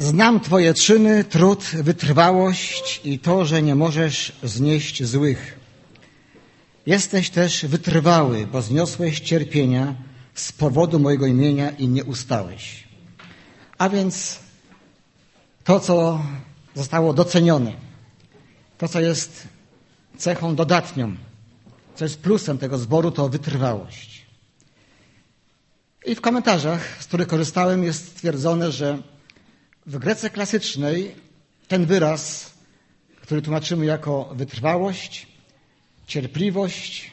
Znam Twoje czyny, trud, wytrwałość i to, że nie możesz znieść złych. Jesteś też wytrwały, bo zniosłeś cierpienia z powodu mojego imienia i nie ustałeś. A więc to, co zostało docenione, to, co jest cechą dodatnią, co jest plusem tego zboru, to wytrwałość. I w komentarzach, z których korzystałem, jest stwierdzone, że w Grece klasycznej ten wyraz, który tłumaczymy jako wytrwałość, cierpliwość,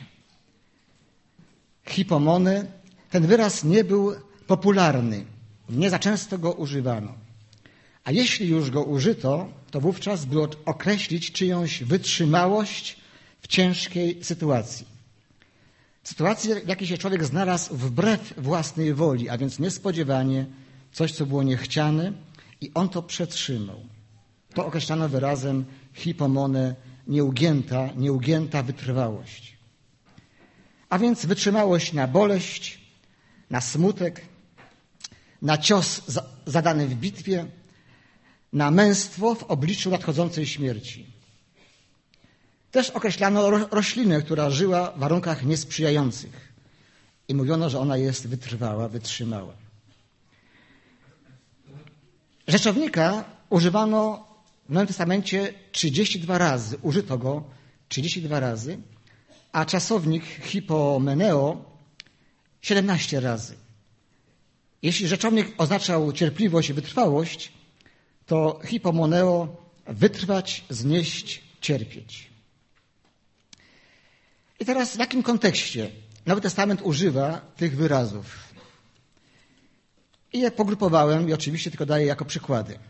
hipomony, ten wyraz nie był popularny. Nie za często go używano. A jeśli już go użyto, to wówczas by określić czyjąś wytrzymałość w ciężkiej sytuacji. Sytuacji, w jakiej się człowiek znalazł wbrew własnej woli, a więc niespodziewanie, coś, co było niechciane, i on to przetrzymał. To określano wyrazem hipomone, nieugięta wytrwałość. A więc wytrzymałość na boleść, na smutek, na cios zadany w bitwie, na męstwo w obliczu nadchodzącej śmierci. Też określano roślinę, która żyła w warunkach niesprzyjających i mówiono, że ona jest wytrwała, wytrzymała. Rzeczownika używano w Nowym Testamencie 32 razy, użyto go 32 razy, a czasownik hipomeneo 17 razy. Jeśli rzeczownik oznaczał cierpliwość i wytrwałość, to hipomoneo wytrwać, znieść, cierpieć. I teraz w jakim kontekście Nowy Testament używa tych wyrazów? I je pogrupowałem i oczywiście tylko daję jako przykłady.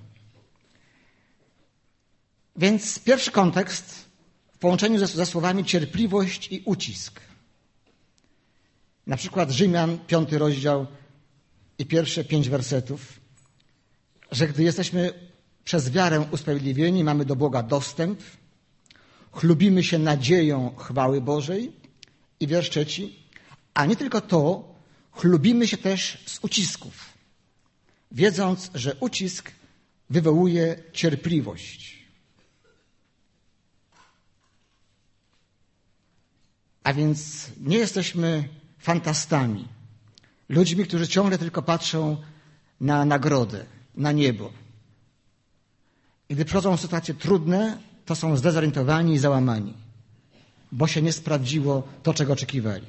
Więc pierwszy kontekst w połączeniu ze słowami cierpliwość i ucisk. Na przykład Rzymian, 5 rozdział i pierwsze 5 wersetów, że gdy jesteśmy przez wiarę usprawiedliwieni, mamy do Boga dostęp, chlubimy się nadzieją chwały Bożej i wiersz 3, a nie tylko to, chlubimy się też z ucisków, wiedząc, że ucisk wywołuje cierpliwość. A więc nie jesteśmy fantastami, ludźmi, którzy ciągle tylko patrzą na nagrodę, na niebo. I gdy przychodzą sytuacje trudne, to są zdezorientowani i załamani, bo się nie sprawdziło to, czego oczekiwali.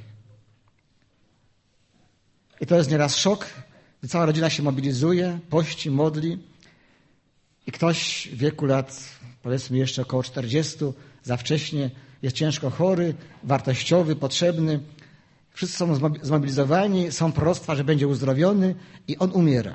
I to jest nieraz szok, gdy cała rodzina się mobilizuje, pości, modli i ktoś w wieku lat, powiedzmy jeszcze około 40, za wcześnie, jest ciężko chory, wartościowy, potrzebny. Wszyscy są zmobilizowani, są proroctwa, że będzie uzdrowiony i on umiera.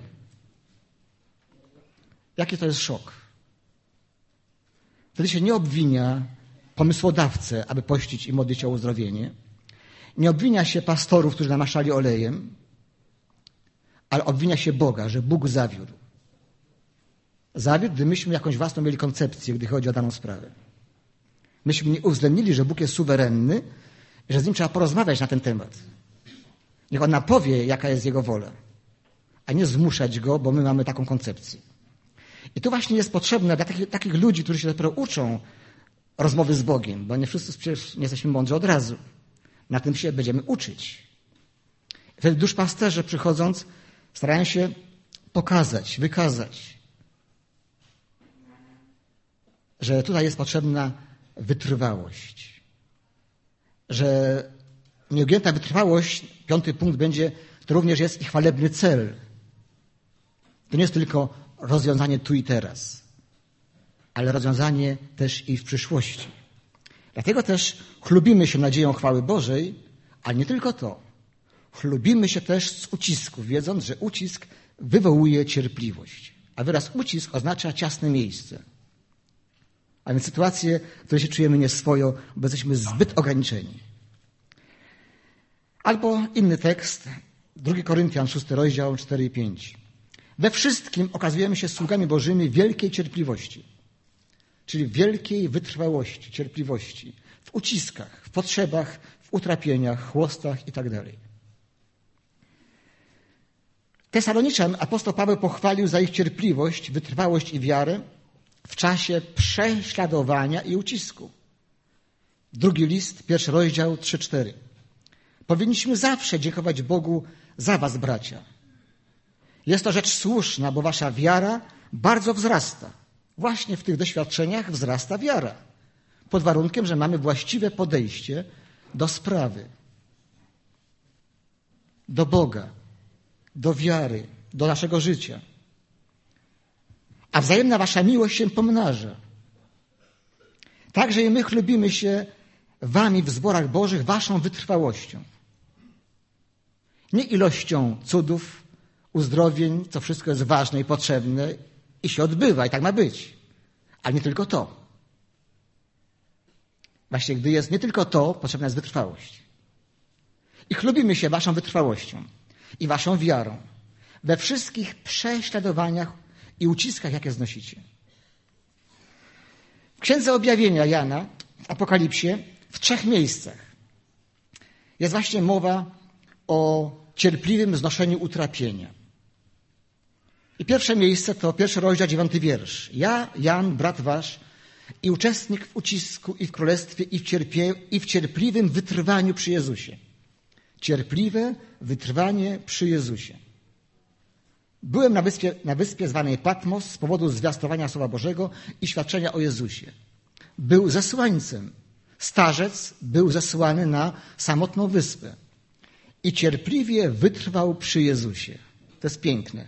Jaki to jest szok? Wtedy się nie obwinia pomysłodawcę, aby pościć i modlić o uzdrowienie. Nie obwinia się pastorów, którzy namaszczali olejem, ale obwinia się Boga, że Bóg zawiódł. Zawiódł, gdy myśmy jakąś własną mieli koncepcję, gdy chodzi o daną sprawę. Myśmy nie uwzględnili, że Bóg jest suwerenny i że z Nim trzeba porozmawiać na ten temat. Niech On nam powie, jaka jest Jego wola, a nie zmuszać Go, bo my mamy taką koncepcję. I tu właśnie jest potrzebne dla takich ludzi, którzy się dopiero uczą rozmowy z Bogiem, bo nie wszyscy przecież nie jesteśmy mądrzy od razu. Na tym się będziemy uczyć. Wtedy duszpasterze przychodząc starają się pokazać, wykazać, że tutaj jest potrzebna wytrwałość. Że nieugięta wytrwałość, 5 punkt będzie, to również jest i chwalebny cel. To nie jest tylko rozwiązanie tu i teraz, ale rozwiązanie też i w przyszłości. Dlatego też chlubimy się nadzieją chwały Bożej, ale nie tylko to. Chlubimy się też z ucisków, wiedząc, że ucisk wywołuje cierpliwość. A wyraz ucisk oznacza ciasne miejsce. A więc sytuacje, w której się czujemy nieswojo, bo jesteśmy zbyt ograniczeni. Albo inny tekst, 2 Koryntian, 6 rozdział, 4 i 5. We wszystkim okazujemy się sługami Bożymi wielkiej cierpliwości, czyli wielkiej wytrwałości, cierpliwości, w uciskach, w potrzebach, w utrapieniach, chłostach itd. Tesaloniczan apostoł Paweł pochwalił za ich cierpliwość, wytrwałość i wiarę w czasie prześladowania i ucisku. Drugi list, 1 rozdział, 3-4. Powinniśmy zawsze dziękować Bogu za was, bracia. Jest to rzecz słuszna, bo wasza wiara bardzo wzrasta. Właśnie w tych doświadczeniach wzrasta wiara. Pod warunkiem, że mamy właściwe podejście do sprawy, do Boga, do wiary, do naszego życia. A wzajemna wasza miłość się pomnaża. Także i my chlubimy się wami w zborach Bożych waszą wytrwałością. Nie ilością cudów, uzdrowień, co wszystko jest ważne i potrzebne i się odbywa i tak ma być. Ale nie tylko to. Właśnie gdy jest nie tylko to, potrzebna jest wytrwałość. I chlubimy się waszą wytrwałością i waszą wiarą we wszystkich prześladowaniach i uciskach, jakie znosicie. W Księdze Objawienia Jana, w Apokalipsie, w 3 miejscach jest właśnie mowa o cierpliwym znoszeniu utrapienia. I pierwsze miejsce to 1 rozdział, 9 wiersz. Ja, Jan, brat wasz, i uczestnik w ucisku i w królestwie i w cierpliwym wytrwaniu przy Jezusie. Cierpliwe wytrwanie przy Jezusie. Byłem na wyspie zwanej Patmos z powodu zwiastowania Słowa Bożego i świadczenia o Jezusie. Był zesłańcem. Starzec był zesłany na samotną wyspę. I cierpliwie wytrwał przy Jezusie. To jest piękne.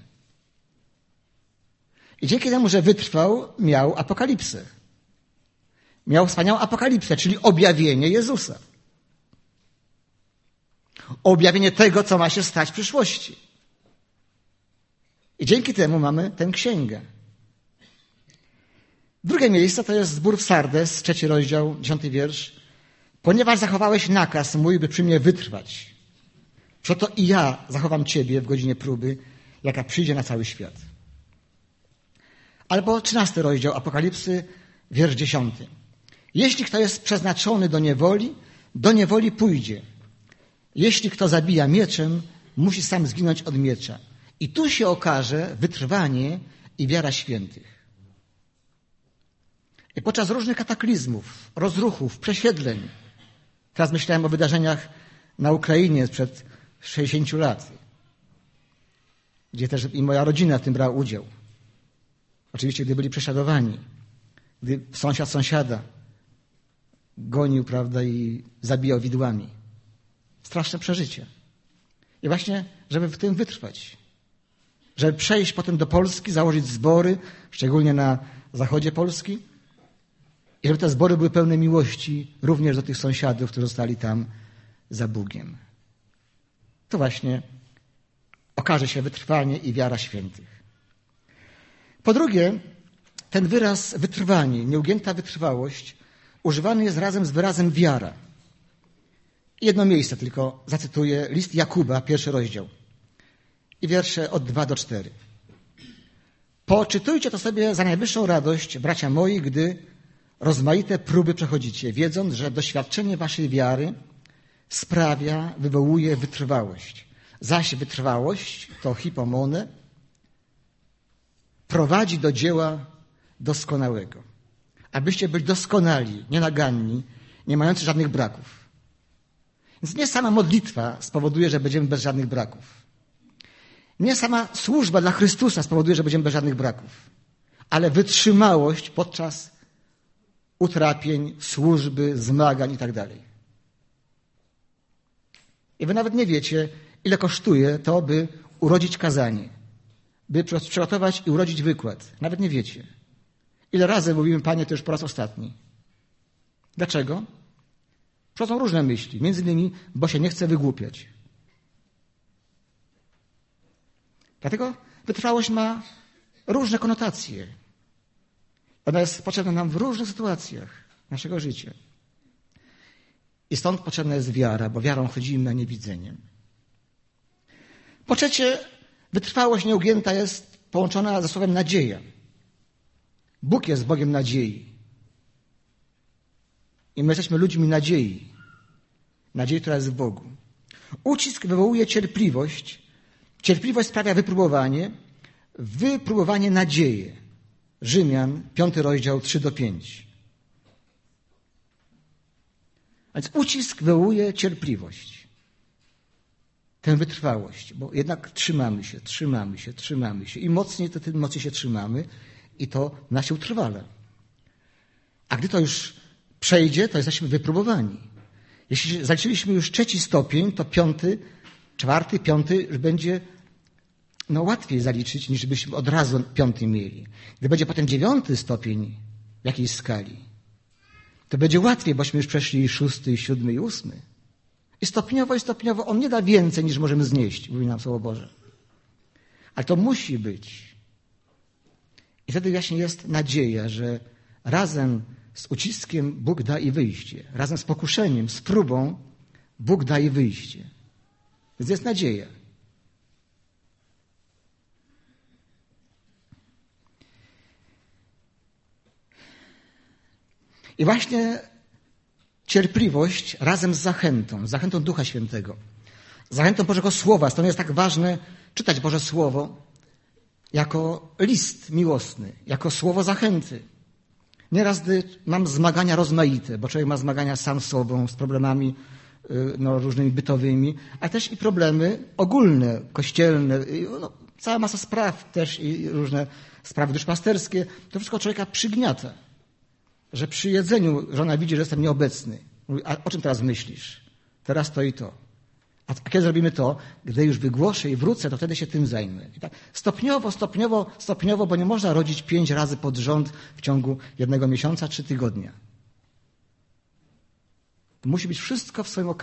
I dzięki temu, że wytrwał, miał apokalipsę. Miał wspaniałą apokalipsę, czyli objawienie Jezusa. Objawienie tego, co ma się stać w przyszłości. I dzięki temu mamy tę księgę. Drugie miejsce to jest zbór w Sardes, 3 rozdział, 10 wiersz. Ponieważ zachowałeś nakaz mój, by przy mnie wytrwać, przeto i ja zachowam ciebie w godzinie próby, jaka przyjdzie na cały świat. Albo 13 rozdział Apokalipsy, wiersz 10. Jeśli kto jest przeznaczony do niewoli pójdzie. Jeśli kto zabija mieczem, musi sam zginąć od miecza. I tu się okaże wytrwanie i wiara świętych. I podczas różnych kataklizmów, rozruchów, prześwietleń, teraz myślałem o wydarzeniach na Ukrainie sprzed 60 lat, gdzie też i moja rodzina w tym brała udział. Oczywiście, gdy byli prześladowani, gdy sąsiad sąsiada gonił, prawda, i zabijał widłami. Straszne przeżycie. I właśnie, żeby w tym wytrwać, żeby przejść potem do Polski, założyć zbory, szczególnie na zachodzie Polski, i żeby te zbory były pełne miłości również do tych sąsiadów, którzy zostali tam za Bugiem. To właśnie okaże się wytrwanie i wiara świętych. Po drugie, ten wyraz wytrwanie, nieugięta wytrwałość, używany jest razem z wyrazem wiara. Jedno miejsce tylko zacytuję, list Jakuba, 1 rozdział i wiersze od 2 do 4. Poczytujcie to sobie za najwyższą radość, bracia moi, gdy rozmaite próby przechodzicie, wiedząc, że doświadczenie waszej wiary wywołuje wytrwałość. Zaś wytrwałość, to hipomone, prowadzi do dzieła doskonałego. Abyście byli doskonali, nienaganni, nie mający żadnych braków. Więc nie sama modlitwa spowoduje, że będziemy bez żadnych braków. Nie sama służba dla Chrystusa spowoduje, że będziemy bez żadnych braków. Ale wytrzymałość podczas utrapień, służby, zmagań i tak dalej. I wy nawet nie wiecie, ile kosztuje to, by urodzić kazanie, by przygotować i urodzić wykład. Nawet nie wiecie. Ile razy mówimy, Panie, to już po raz ostatni. Dlaczego? Przychodzą różne myśli, między innymi, bo się nie chce wygłupiać. Dlatego wytrwałość ma różne konotacje. Ona jest potrzebna nam w różnych sytuacjach naszego życia. I stąd potrzebna jest wiara, bo wiarą chodzimy, a nie widzeniem. Po trzecie, wytrwałość nieugięta jest połączona ze słowem nadzieja. Bóg jest Bogiem nadziei. I my jesteśmy ludźmi nadziei. Nadziei, która jest w Bogu. Ucisk wywołuje cierpliwość. Cierpliwość sprawia wypróbowanie nadzieję. Rzymian, 5 rozdział, 3-5. A więc ucisk wywołuje cierpliwość. Tę wytrwałość, bo jednak trzymamy się. Im mocniej, to tym mocniej się trzymamy i to nas się utrwala. A gdy to już przejdzie, to jesteśmy wypróbowani. Jeśli zaliczyliśmy już 3 stopień, to 5, 4, 5 już będzie łatwiej zaliczyć, niż byśmy od razu 5 mieli. Gdy będzie potem 9 stopień w jakiejś skali, to będzie łatwiej, bośmy już przeszli 6, 7 i 8. I stopniowo on nie da więcej, niż możemy znieść, mówi nam Słowo Boże. Ale to musi być. I wtedy właśnie jest nadzieja, że razem z uciskiem Bóg da i wyjście. Razem z pokuszeniem, z próbą Bóg da i wyjście. Więc jest nadzieja. I właśnie cierpliwość razem z zachętą Ducha Świętego, zachętą Bożego Słowa. Stąd jest tak ważne czytać Boże Słowo jako list miłosny, jako słowo zachęty. Nieraz, gdy mam zmagania rozmaite, bo człowiek ma zmagania sam z sobą, z problemami różnymi bytowymi, a też i problemy ogólne, kościelne, cała masa spraw też i różne sprawy duszpasterskie. To wszystko człowieka przygniata. Że przy jedzeniu żona widzi, że jestem nieobecny. Mówi, a o czym teraz myślisz? Teraz to i to. A kiedy zrobimy to? Gdy już wygłoszę i wrócę, to wtedy się tym zajmę. I tak stopniowo, bo nie można rodzić 5 razy pod rząd w ciągu 1 miesiąca, 3 tygodnia. To musi być wszystko w swoim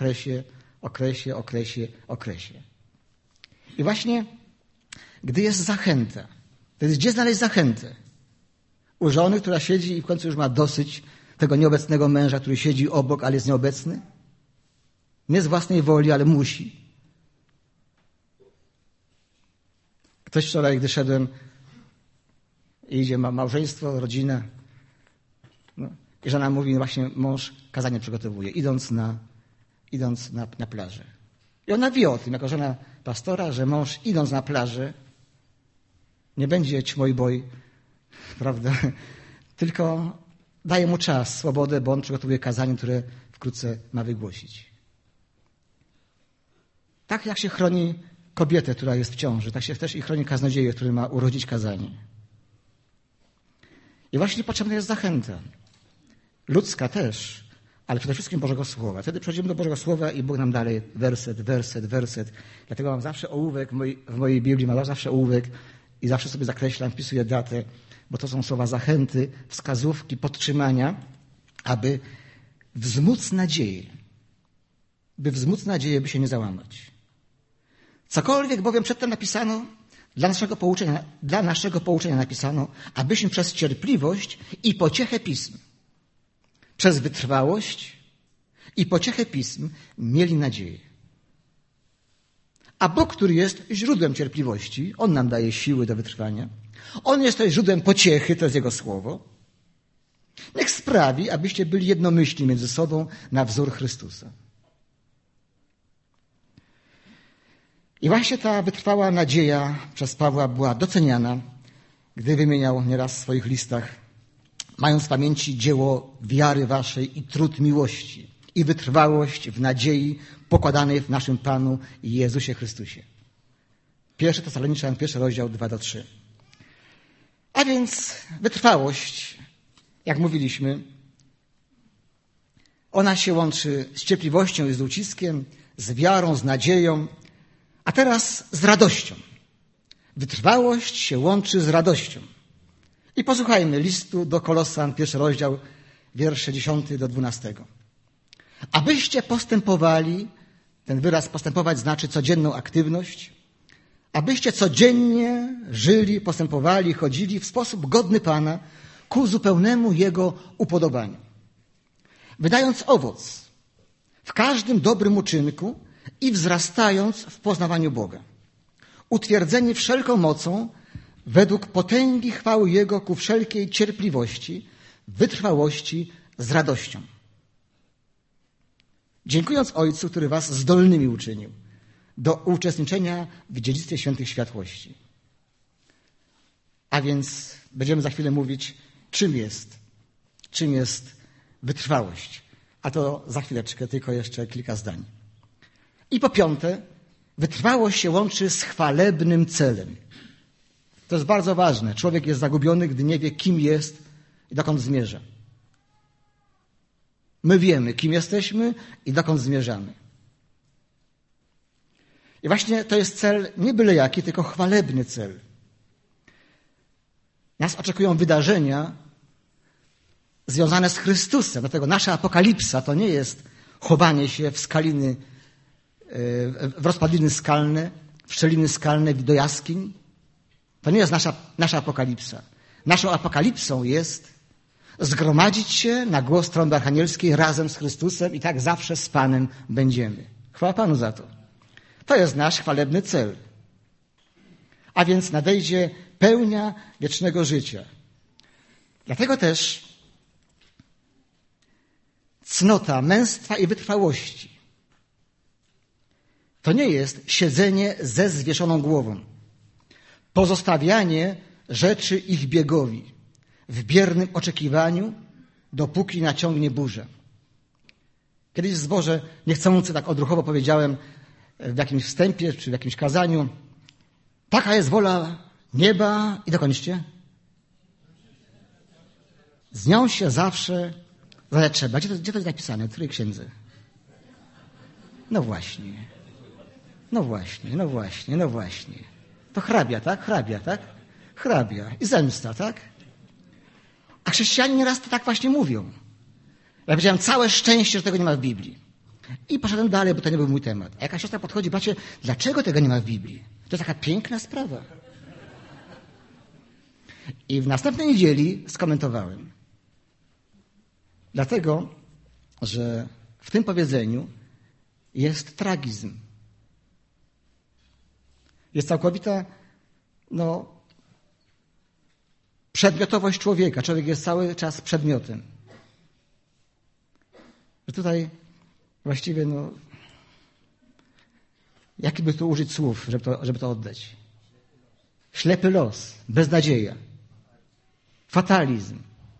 okresie. I właśnie, gdy jest zachęta, wtedy gdzie znaleźć zachętę? U żony, która siedzi i w końcu już ma dosyć tego nieobecnego męża, który siedzi obok, ale jest nieobecny? Nie z własnej woli, ale musi. Ktoś wczoraj, gdy szedłem, idzie małżeństwo, rodzina, i żona mówi, właśnie mąż kazanie przygotowuje, idąc na plażę. I ona wie o tym, jako żona pastora, że mąż idąc na plażę nie będzie ćmoj boj, prawda? Tylko daje mu czas, swobodę, bo on przygotowuje kazanie, które wkrótce ma wygłosić. Tak jak się chroni kobietę, która jest w ciąży, tak się też i chroni kaznodzieję, który ma urodzić kazanie. I właśnie potrzebna jest zachęta. Ludzka też, ale przede wszystkim Bożego Słowa. Wtedy przejdziemy do Bożego Słowa i Bóg nam dalej werset. Dlatego mam zawsze ołówek, w mojej Biblii mam zawsze ołówek i zawsze sobie zakreślam, wpisuję datę, bo to są słowa zachęty, wskazówki, podtrzymania, aby wzmóc nadzieję. By się nie załamać. Cokolwiek bowiem przedtem napisano, dla naszego pouczenia napisano, abyśmy przez cierpliwość i pociechę pism, przez wytrwałość i pociechę pism mieli nadzieję. A Bóg, który jest źródłem cierpliwości, On nam daje siły do wytrwania. On jest też źródłem pociechy, to jest Jego słowo. Niech sprawi, abyście byli jednomyślni między sobą na wzór Chrystusa. I właśnie ta wytrwała nadzieja przez Pawła była doceniana, gdy wymieniał nieraz w swoich listach, mając w pamięci dzieło wiary waszej i trud miłości i wytrwałość w nadziei pokładanej w naszym Panu Jezusie Chrystusie. 1 Tesaloniczan, 1 rozdział 2-3. A więc wytrwałość, jak mówiliśmy, ona się łączy z cierpliwością i z uciskiem, z wiarą, z nadzieją, a teraz z radością. Wytrwałość się łączy z radością. I posłuchajmy listu do Kolosan, 1 rozdział, wiersze 10-12. Abyście postępowali, ten wyraz postępować znaczy codzienną aktywność, abyście codziennie żyli, postępowali, chodzili w sposób godny Pana ku zupełnemu Jego upodobaniu. Wydając owoc w każdym dobrym uczynku i wzrastając w poznawaniu Boga. Utwierdzeni wszelką mocą według potęgi chwały Jego ku wszelkiej cierpliwości, wytrwałości z radością. Dziękując Ojcu, który was zdolnymi uczynił do uczestniczenia w dziedzictwie świętych światłości. A więc będziemy za chwilę mówić, czym jest wytrwałość. A to za chwileczkę, tylko jeszcze kilka zdań. I po piąte, wytrwałość się łączy z chwalebnym celem. To jest bardzo ważne. Człowiek jest zagubiony, gdy nie wie, kim jest i dokąd zmierza. My wiemy, kim jesteśmy i dokąd zmierzamy. I właśnie to jest cel nie byle jaki, tylko chwalebny cel. Nas oczekują wydarzenia związane z Chrystusem. Dlatego nasza apokalipsa to nie jest chowanie się w skaliny, w rozpadliny skalne, w szczeliny skalne do jaskiń. To nie jest nasza apokalipsa. Naszą apokalipsą jest zgromadzić się na głos trąby archanielskiej razem z Chrystusem i tak zawsze z Panem będziemy. Chwała Panu za to. To jest nasz chwalebny cel. A więc nadejdzie pełnia wiecznego życia. Dlatego też cnota męstwa i wytrwałości to nie jest siedzenie ze zwieszoną głową, pozostawianie rzeczy ich biegowi w biernym oczekiwaniu, dopóki naciągnie burza. Kiedyś w zborze niechcący tak odruchowo powiedziałem w jakimś wstępie czy w jakimś kazaniu: taka jest wola nieba i dokończcie. Z nią się zawsze trzeba. Gdzie to jest napisane? W której księdze? No właśnie. To hrabia, tak? Hrabia. I zemsta, tak? A chrześcijanie nieraz to tak właśnie mówią. Ja powiedziałem, całe szczęście, że tego nie ma w Biblii. I poszedłem dalej, bo to nie był mój temat. A jakaś siostra podchodzi, bracie, dlaczego tego nie ma w Biblii? To jest taka piękna sprawa. I w następnej niedzieli skomentowałem. Dlatego, że w tym powiedzeniu jest tragizm. Jest całkowita, przedmiotowość człowieka. Człowiek jest cały czas przedmiotem. Że tutaj właściwie, jaki by tu użyć słów, żeby to oddać? Ślepy los, beznadzieja, fatalizm.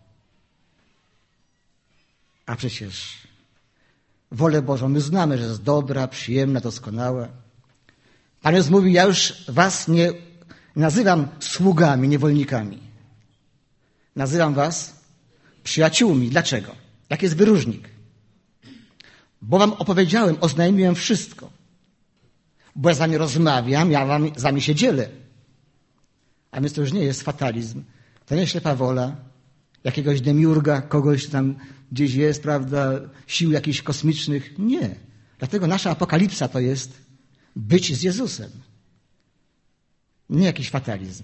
A przecież wolę Bożą my znamy, że jest dobra, przyjemna, doskonała. Pan Jezus mówi, ja już was nie nazywam sługami, niewolnikami. Nazywam was przyjaciółmi. Dlaczego? Jaki jest wyróżnik? Bo wam opowiedziałem, oznajmiłem wszystko. Bo ja z wami rozmawiam, ja z wami się dzielę. A więc to już nie jest fatalizm. To nie jest ślepa wola jakiegoś demiurga, kogoś tam gdzieś jest, prawda, sił jakichś kosmicznych. Nie. Dlatego nasza apokalipsa to jest być z Jezusem. Nie jakiś fatalizm.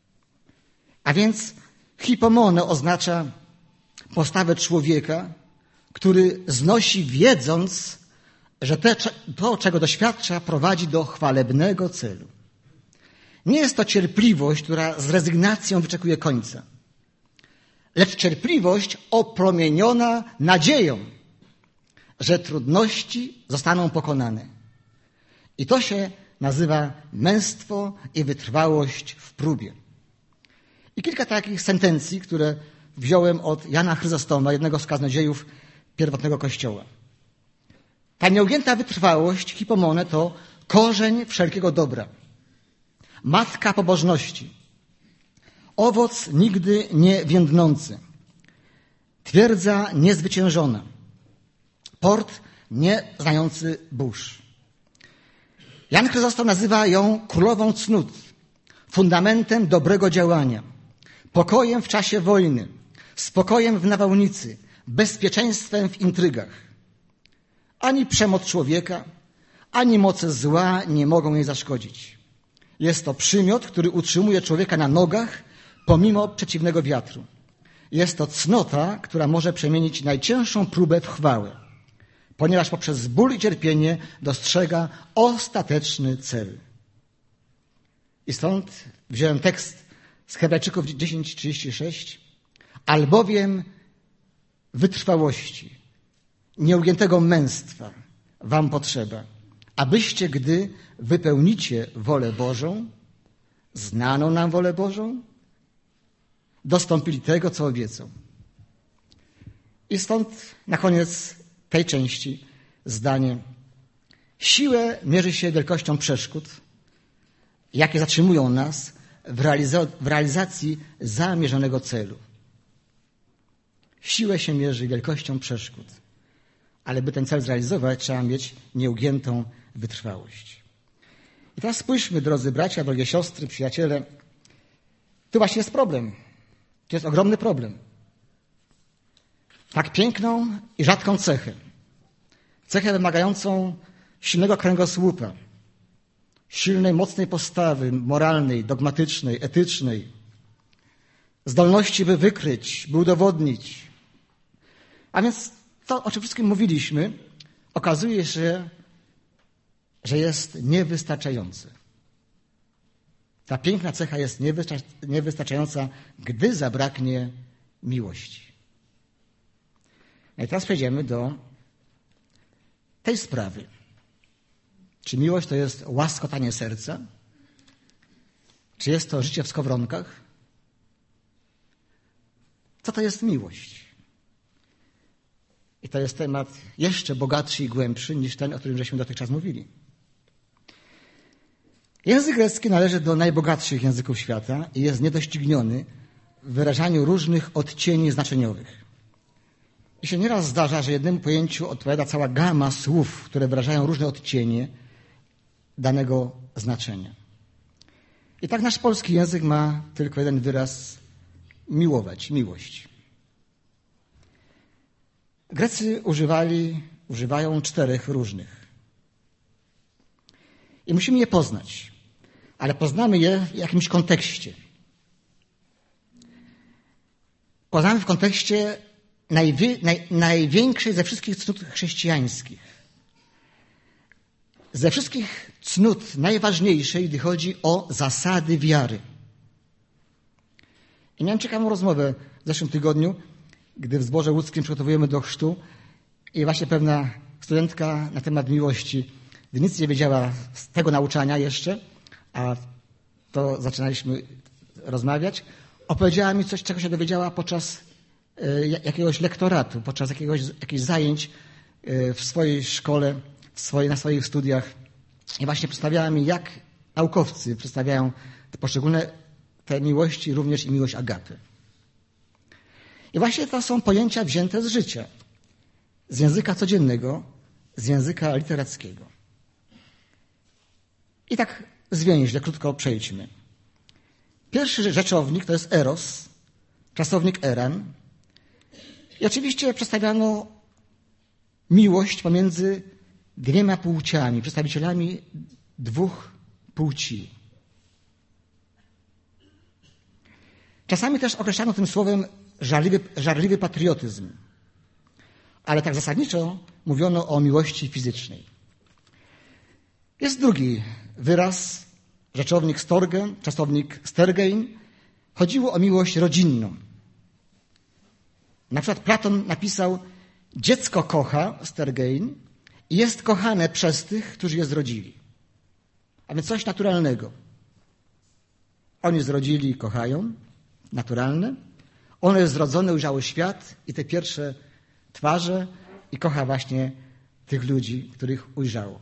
A więc hipomone oznacza postawę człowieka, który znosi, wiedząc, że to, czego doświadcza, prowadzi do chwalebnego celu. Nie jest to cierpliwość, która z rezygnacją wyczekuje końca, lecz cierpliwość opromieniona nadzieją, że trudności zostaną pokonane. I to się nazywa męstwo i wytrwałość w próbie. I kilka takich sentencji, które wziąłem od Jana Chryzostoma, jednego z kaznodziejów pierwotnego Kościoła. Ta nieugięta wytrwałość, hipomone, to korzeń wszelkiego dobra. Matka pobożności. Owoc nigdy nie więdnący. Twierdza niezwyciężona. Port nie znający burz. Jan Chryzostom nazywa ją królową cnót, fundamentem dobrego działania, pokojem w czasie wojny, spokojem w nawałnicy, bezpieczeństwem w intrygach. Ani przemoc człowieka, ani moce zła nie mogą jej zaszkodzić. Jest to przymiot, który utrzymuje człowieka na nogach pomimo przeciwnego wiatru. Jest to cnota, która może przemienić najcięższą próbę w chwałę, ponieważ poprzez ból i cierpienie dostrzega ostateczny cel. I stąd wziąłem tekst z Hebrajczyków 10:36. Albowiem wytrwałości, nieugiętego męstwa wam potrzeba, abyście, gdy wypełnicie wolę Bożą, znaną nam wolę Bożą, dostąpili tego, co obiecał. I stąd na koniec tej części zdanie. Siłę mierzy się wielkością przeszkód, jakie zatrzymują nas w realizacji zamierzonego celu. Siłę się mierzy wielkością przeszkód, ale by ten cel zrealizować, trzeba mieć nieugiętą wytrwałość. I teraz spójrzmy, drodzy bracia, drogie siostry, przyjaciele. Tu właśnie jest problem. To jest ogromny problem. Tak piękną i rzadką cechę. Cechę wymagającą silnego kręgosłupa, silnej, mocnej postawy moralnej, dogmatycznej, etycznej, zdolności, by wykryć, by udowodnić. A więc to, o czym wszystkim mówiliśmy, okazuje się, że jest niewystarczające. Ta piękna cecha jest niewystarczająca, gdy zabraknie miłości. No i teraz przejdziemy do tej sprawy. Czy miłość to jest łaskotanie serca? Czy jest to życie w skowronkach? Co to jest miłość? I to jest temat jeszcze bogatszy i głębszy niż ten, o którym żeśmy dotychczas mówili. Język grecki należy do najbogatszych języków świata i jest niedościgniony w wyrażaniu różnych odcieni znaczeniowych. I się nieraz zdarza, że jednemu pojęciu odpowiada cała gama słów, które wyrażają różne odcienie danego znaczenia. I tak nasz polski język ma tylko jeden wyraz: miłować, miłość. Grecy używają 4 różnych. I musimy je poznać, ale poznamy je w jakimś kontekście. Poznamy w kontekście największej ze wszystkich cnót chrześcijańskich. Ze wszystkich cnót najważniejszej, gdy chodzi o zasady wiary. I miałem ciekawą rozmowę w zeszłym tygodniu, gdy w zborze łódzkim przygotowujemy do chrztu i właśnie pewna studentka na temat miłości, gdy nic nie wiedziała z tego nauczania jeszcze, a to zaczynaliśmy rozmawiać, opowiedziała mi coś, czego się dowiedziała podczas jakiegoś lektoratu, podczas jakichś zajęć w swojej szkole, na swoich studiach. I właśnie przedstawiała mi, jak naukowcy przedstawiają te poszczególne te miłości, również i miłość agapy. I właśnie to są pojęcia wzięte z życia, z języka codziennego, z języka literackiego. I tak zwięźle, krótko przejdźmy. Pierwszy rzeczownik to jest eros, czasownik eran. I oczywiście przedstawiano miłość pomiędzy 2 płciami, przedstawicielami 2 płci. Czasami też określano tym słowem żarliwy patriotyzm, ale tak zasadniczo mówiono o miłości fizycznej. Jest drugi wyraz, rzeczownik storge, czasownik stergein. Chodziło o miłość rodzinną. Na przykład Platon napisał: dziecko kocha, stergein, i jest kochane przez tych, którzy je zrodzili. A więc coś naturalnego. Oni zrodzili i kochają, naturalne. Ono jest zrodzone, ujrzało świat i te pierwsze twarze i kocha właśnie tych ludzi, których ujrzało.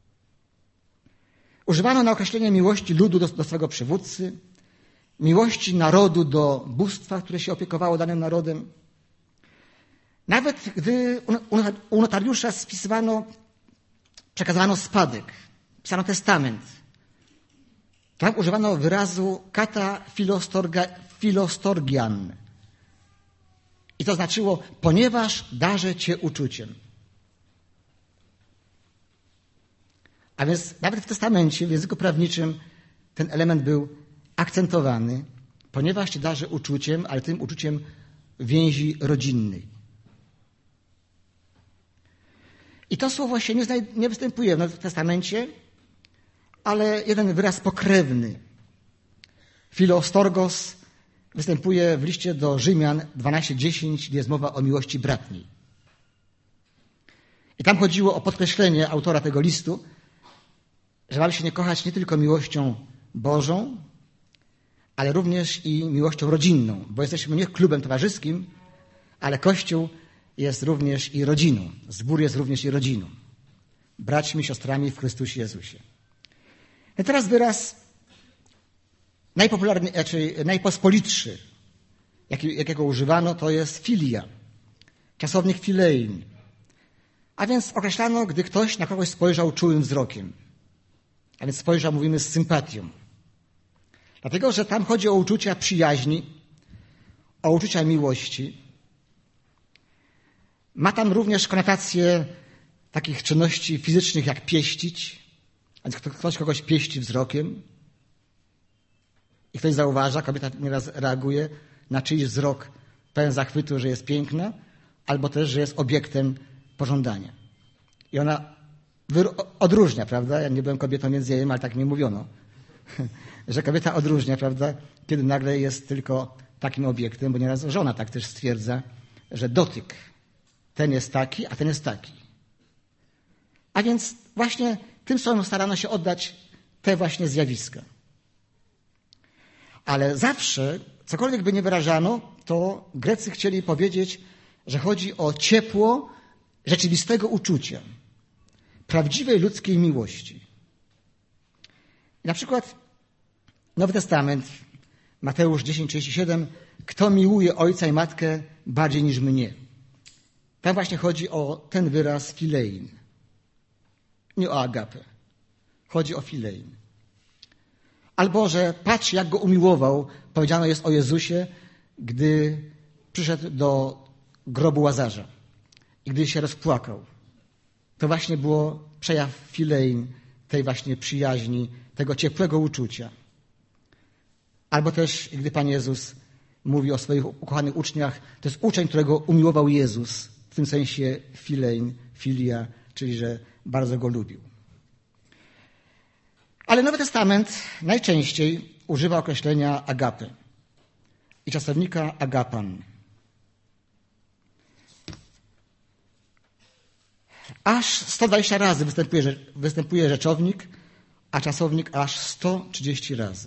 Używano na określenie miłości ludu do swego przywódcy, miłości narodu do bóstwa, które się opiekowało danym narodem. Nawet gdy u notariusza przekazywano spadek, pisano testament, tam używano wyrazu kata filostorgian. I to znaczyło: ponieważ darzę cię uczuciem. A więc nawet w testamencie, w języku prawniczym ten element był akcentowany, ponieważ cię darzę uczuciem, ale tym uczuciem więzi rodzinnej. I to słowo się nie występuje w testamencie, ale jeden wyraz pokrewny. Filostorgos występuje w liście do Rzymian 12:10, gdzie jest mowa o miłości bratniej. I tam chodziło o podkreślenie autora tego listu, że mamy się nie kochać nie tylko miłością Bożą, ale również i miłością rodzinną, bo jesteśmy nie klubem towarzyskim, ale Kościół jest również i rodziną. Zbór jest również i rodziną. Braćmi, siostrami w Chrystusie Jezusie. I teraz wyraz najpospolitszy, jakiego używano, to jest filia, czasownik filein. A więc określano, gdy ktoś na kogoś spojrzał czułym wzrokiem. A więc spojrzał, mówimy, z sympatią. Dlatego, że tam chodzi o uczucia przyjaźni, o uczucia miłości. Ma tam również konotację takich czynności fizycznych, jak pieścić. A więc ktoś kogoś pieści wzrokiem. I ktoś zauważa, kobieta nieraz reaguje na czyjś wzrok pełen zachwytu, że jest piękna, albo też, że jest obiektem pożądania. I ona odróżnia, prawda? Ja nie byłem kobietą, więc nie wiem, ale tak mi mówiono, że kobieta odróżnia, prawda? Kiedy nagle jest tylko takim obiektem, bo nieraz żona tak też stwierdza, że dotyk, ten jest taki, a ten jest taki. A więc właśnie tym słowem starano się oddać te właśnie zjawiska. Ale zawsze, cokolwiek by nie wyrażano, to Grecy chcieli powiedzieć, że chodzi o ciepło rzeczywistego uczucia, prawdziwej ludzkiej miłości. I na przykład Nowy Testament, Mateusz 10:37, kto miłuje ojca i matkę bardziej niż mnie. Tam właśnie chodzi o ten wyraz filein. Nie o agapę. Chodzi o filein. Albo, że patrz, jak go umiłował, powiedziano jest o Jezusie, gdy przyszedł do grobu Łazarza i gdy się rozpłakał. To właśnie było przejaw filein, tej właśnie przyjaźni, tego ciepłego uczucia. Albo też, gdy Pan Jezus mówi o swoich ukochanych uczniach, to jest uczeń, którego umiłował Jezus, w tym sensie filein, filia, czyli że bardzo go lubił. Ale Nowy Testament najczęściej używa określenia agapy i czasownika agapan. Aż 120 razy występuje rzeczownik, a czasownik aż 130 razy.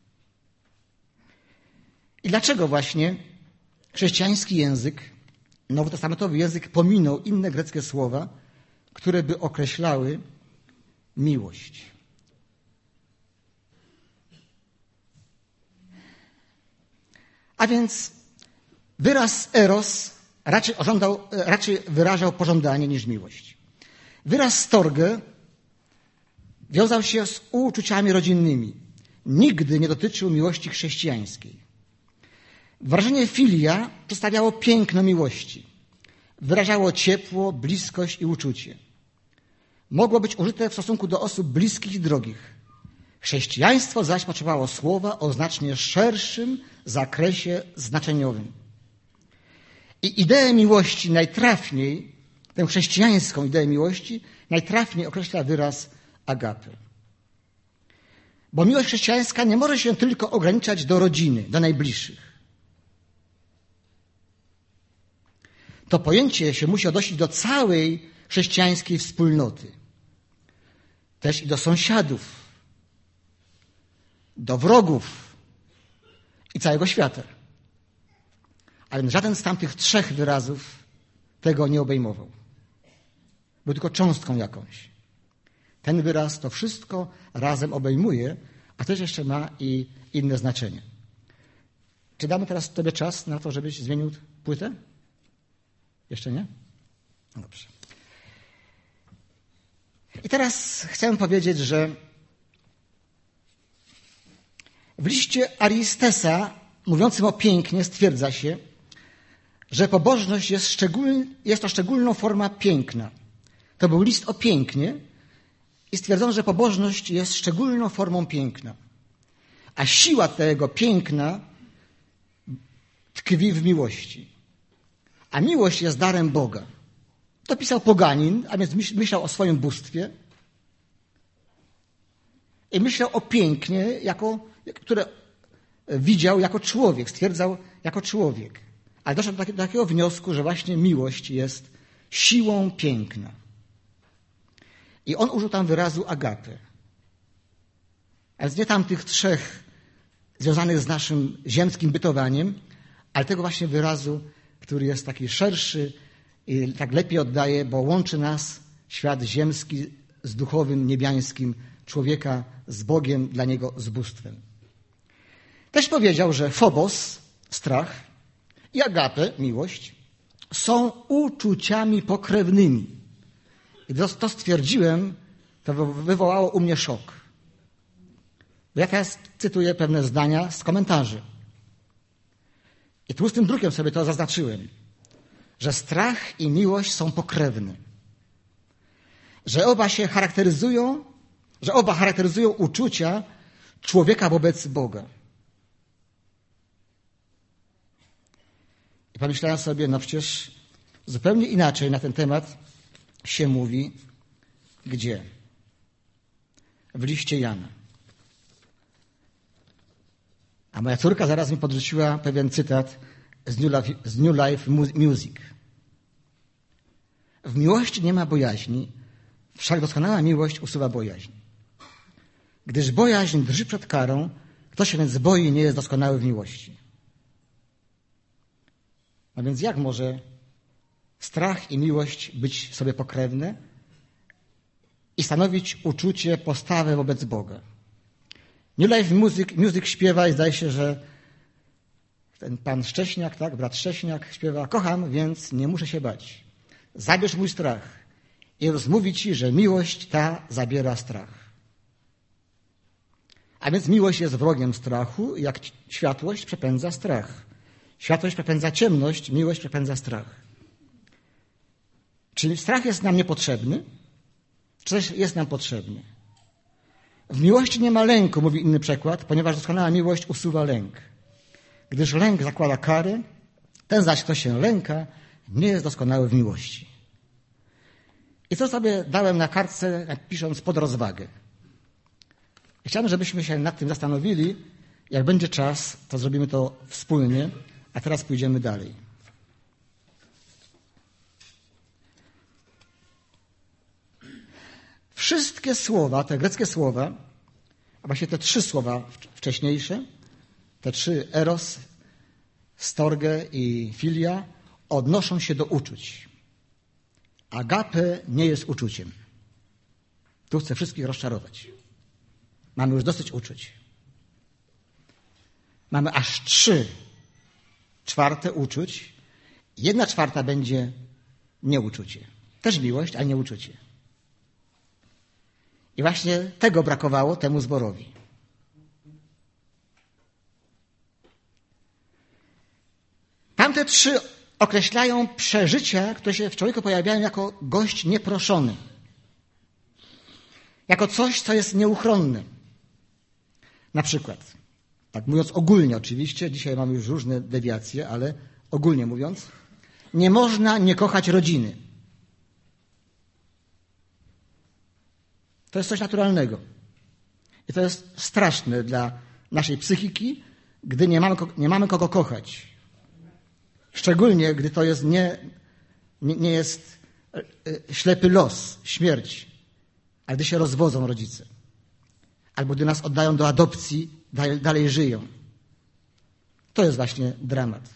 I dlaczego właśnie chrześcijański język, nowotestamentowy język pominął inne greckie słowa, które by określały miłość? A więc wyraz eros raczej wyrażał pożądanie niż miłość. Wyraz storge wiązał się z uczuciami rodzinnymi. Nigdy nie dotyczył miłości chrześcijańskiej. Wyrażenie filia przedstawiało piękno miłości. Wyrażało ciepło, bliskość i uczucie. Mogło być użyte w stosunku do osób bliskich i drogich. Chrześcijaństwo zaś potrzebowało słowa o znacznie szerszym zakresie znaczeniowym. I ideę miłości najtrafniej, tę chrześcijańską ideę miłości, najtrafniej określa wyraz agapy. Bo miłość chrześcijańska nie może się tylko ograniczać do rodziny, do najbliższych. To pojęcie się musi odnosić do całej chrześcijańskiej wspólnoty. Też i do sąsiadów, do wrogów i całego świata. Ale żaden z tamtych trzech wyrazów tego nie obejmował. Był tylko cząstką jakąś. Ten wyraz to wszystko razem obejmuje, a też jeszcze ma i inne znaczenie. Czy damy teraz Tobie czas na to, żebyś zmienił płytę? Jeszcze nie? No dobrze. I teraz chcę powiedzieć, że w liście Aristesa, mówiącym o pięknie, stwierdza się, że pobożność jest to szczególną formą piękna. To był list o pięknie i stwierdzono, że pobożność jest szczególną formą piękna. A siła tego piękna tkwi w miłości. A miłość jest darem Boga. To pisał poganin, a więc myślał o swoim bóstwie i myślał o pięknie, które widział jako człowiek, stwierdzał jako człowiek. Ale doszedł do takiego wniosku, że właśnie miłość jest siłą piękna. I on użył tam wyrazu agapy. A więc nie tamtych trzech związanych z naszym ziemskim bytowaniem, ale tego właśnie wyrazu, który jest taki szerszy i tak lepiej oddaje, bo łączy nas świat ziemski z duchowym, niebiańskim, człowieka z Bogiem, dla niego z bóstwem. Też powiedział, że phobos, strach, i agape, miłość, są uczuciami pokrewnymi. I to stwierdziłem, to wywołało u mnie szok. Ja teraz cytuję pewne zdania z komentarzy. I tłustym drukiem sobie to zaznaczyłem, że strach i miłość są pokrewne. Że oba charakteryzują uczucia człowieka wobec Boga. I pomyślałem sobie, no przecież zupełnie inaczej na ten temat się mówi. Gdzie? W liście Jana. A moja córka zaraz mi podrzuciła pewien cytat z New Life Music. W miłości nie ma bojaźni, wszak doskonała miłość usuwa bojaźń. Gdyż bojaźń drży przed karą, kto się więc boi, nie jest doskonały w miłości. A więc jak może strach i miłość być sobie pokrewne i stanowić uczucie, postawę wobec Boga? New Life Music śpiewa i zdaje się, że ten pan Szcześniak, tak, brat Szcześniak śpiewa: kocham, więc nie muszę się bać. Zabierz mój strach i rozmówi ci, że miłość ta zabiera strach. A więc miłość jest wrogiem strachu, jak światłość przepędza strach. Światłość przepędza ciemność, miłość przepędza strach. Czyli strach jest nam niepotrzebny, czy też jest nam potrzebny? W miłości nie ma lęku, mówi inny przekład, ponieważ doskonała miłość usuwa lęk. Gdyż lęk zakłada karę, ten zaś, kto się lęka, nie jest doskonały w miłości. I co sobie dałem na kartce, pisząc pod rozwagę. I chciałem, żebyśmy się nad tym zastanowili. Jak będzie czas, to zrobimy to wspólnie, a teraz pójdziemy dalej. Wszystkie słowa, te greckie słowa, a właśnie te trzy słowa wcześniejsze, te trzy eros, storge i filia, odnoszą się do uczuć. Agape nie jest uczuciem. Tu chcę wszystkich rozczarować. Mamy już dosyć uczuć. Mamy aż 3/4 uczuć. 1/4 będzie nieuczucie. Też miłość, ale nie uczucie. I właśnie tego brakowało temu zborowi. Tamte 3 określają przeżycia, które się w człowieku pojawiają jako gość nieproszony. Jako coś, co jest nieuchronne. Na przykład, tak mówiąc ogólnie oczywiście, dzisiaj mamy już różne dewiacje, ale ogólnie mówiąc, nie można nie kochać rodziny. To jest coś naturalnego. I to jest straszne dla naszej psychiki, gdy nie mamy kogo kochać. Szczególnie, gdy to jest nie jest ślepy los, śmierć, ale gdy się rozwodzą rodzice. Albo gdy nas oddają do adopcji, dalej żyją. To jest właśnie dramat.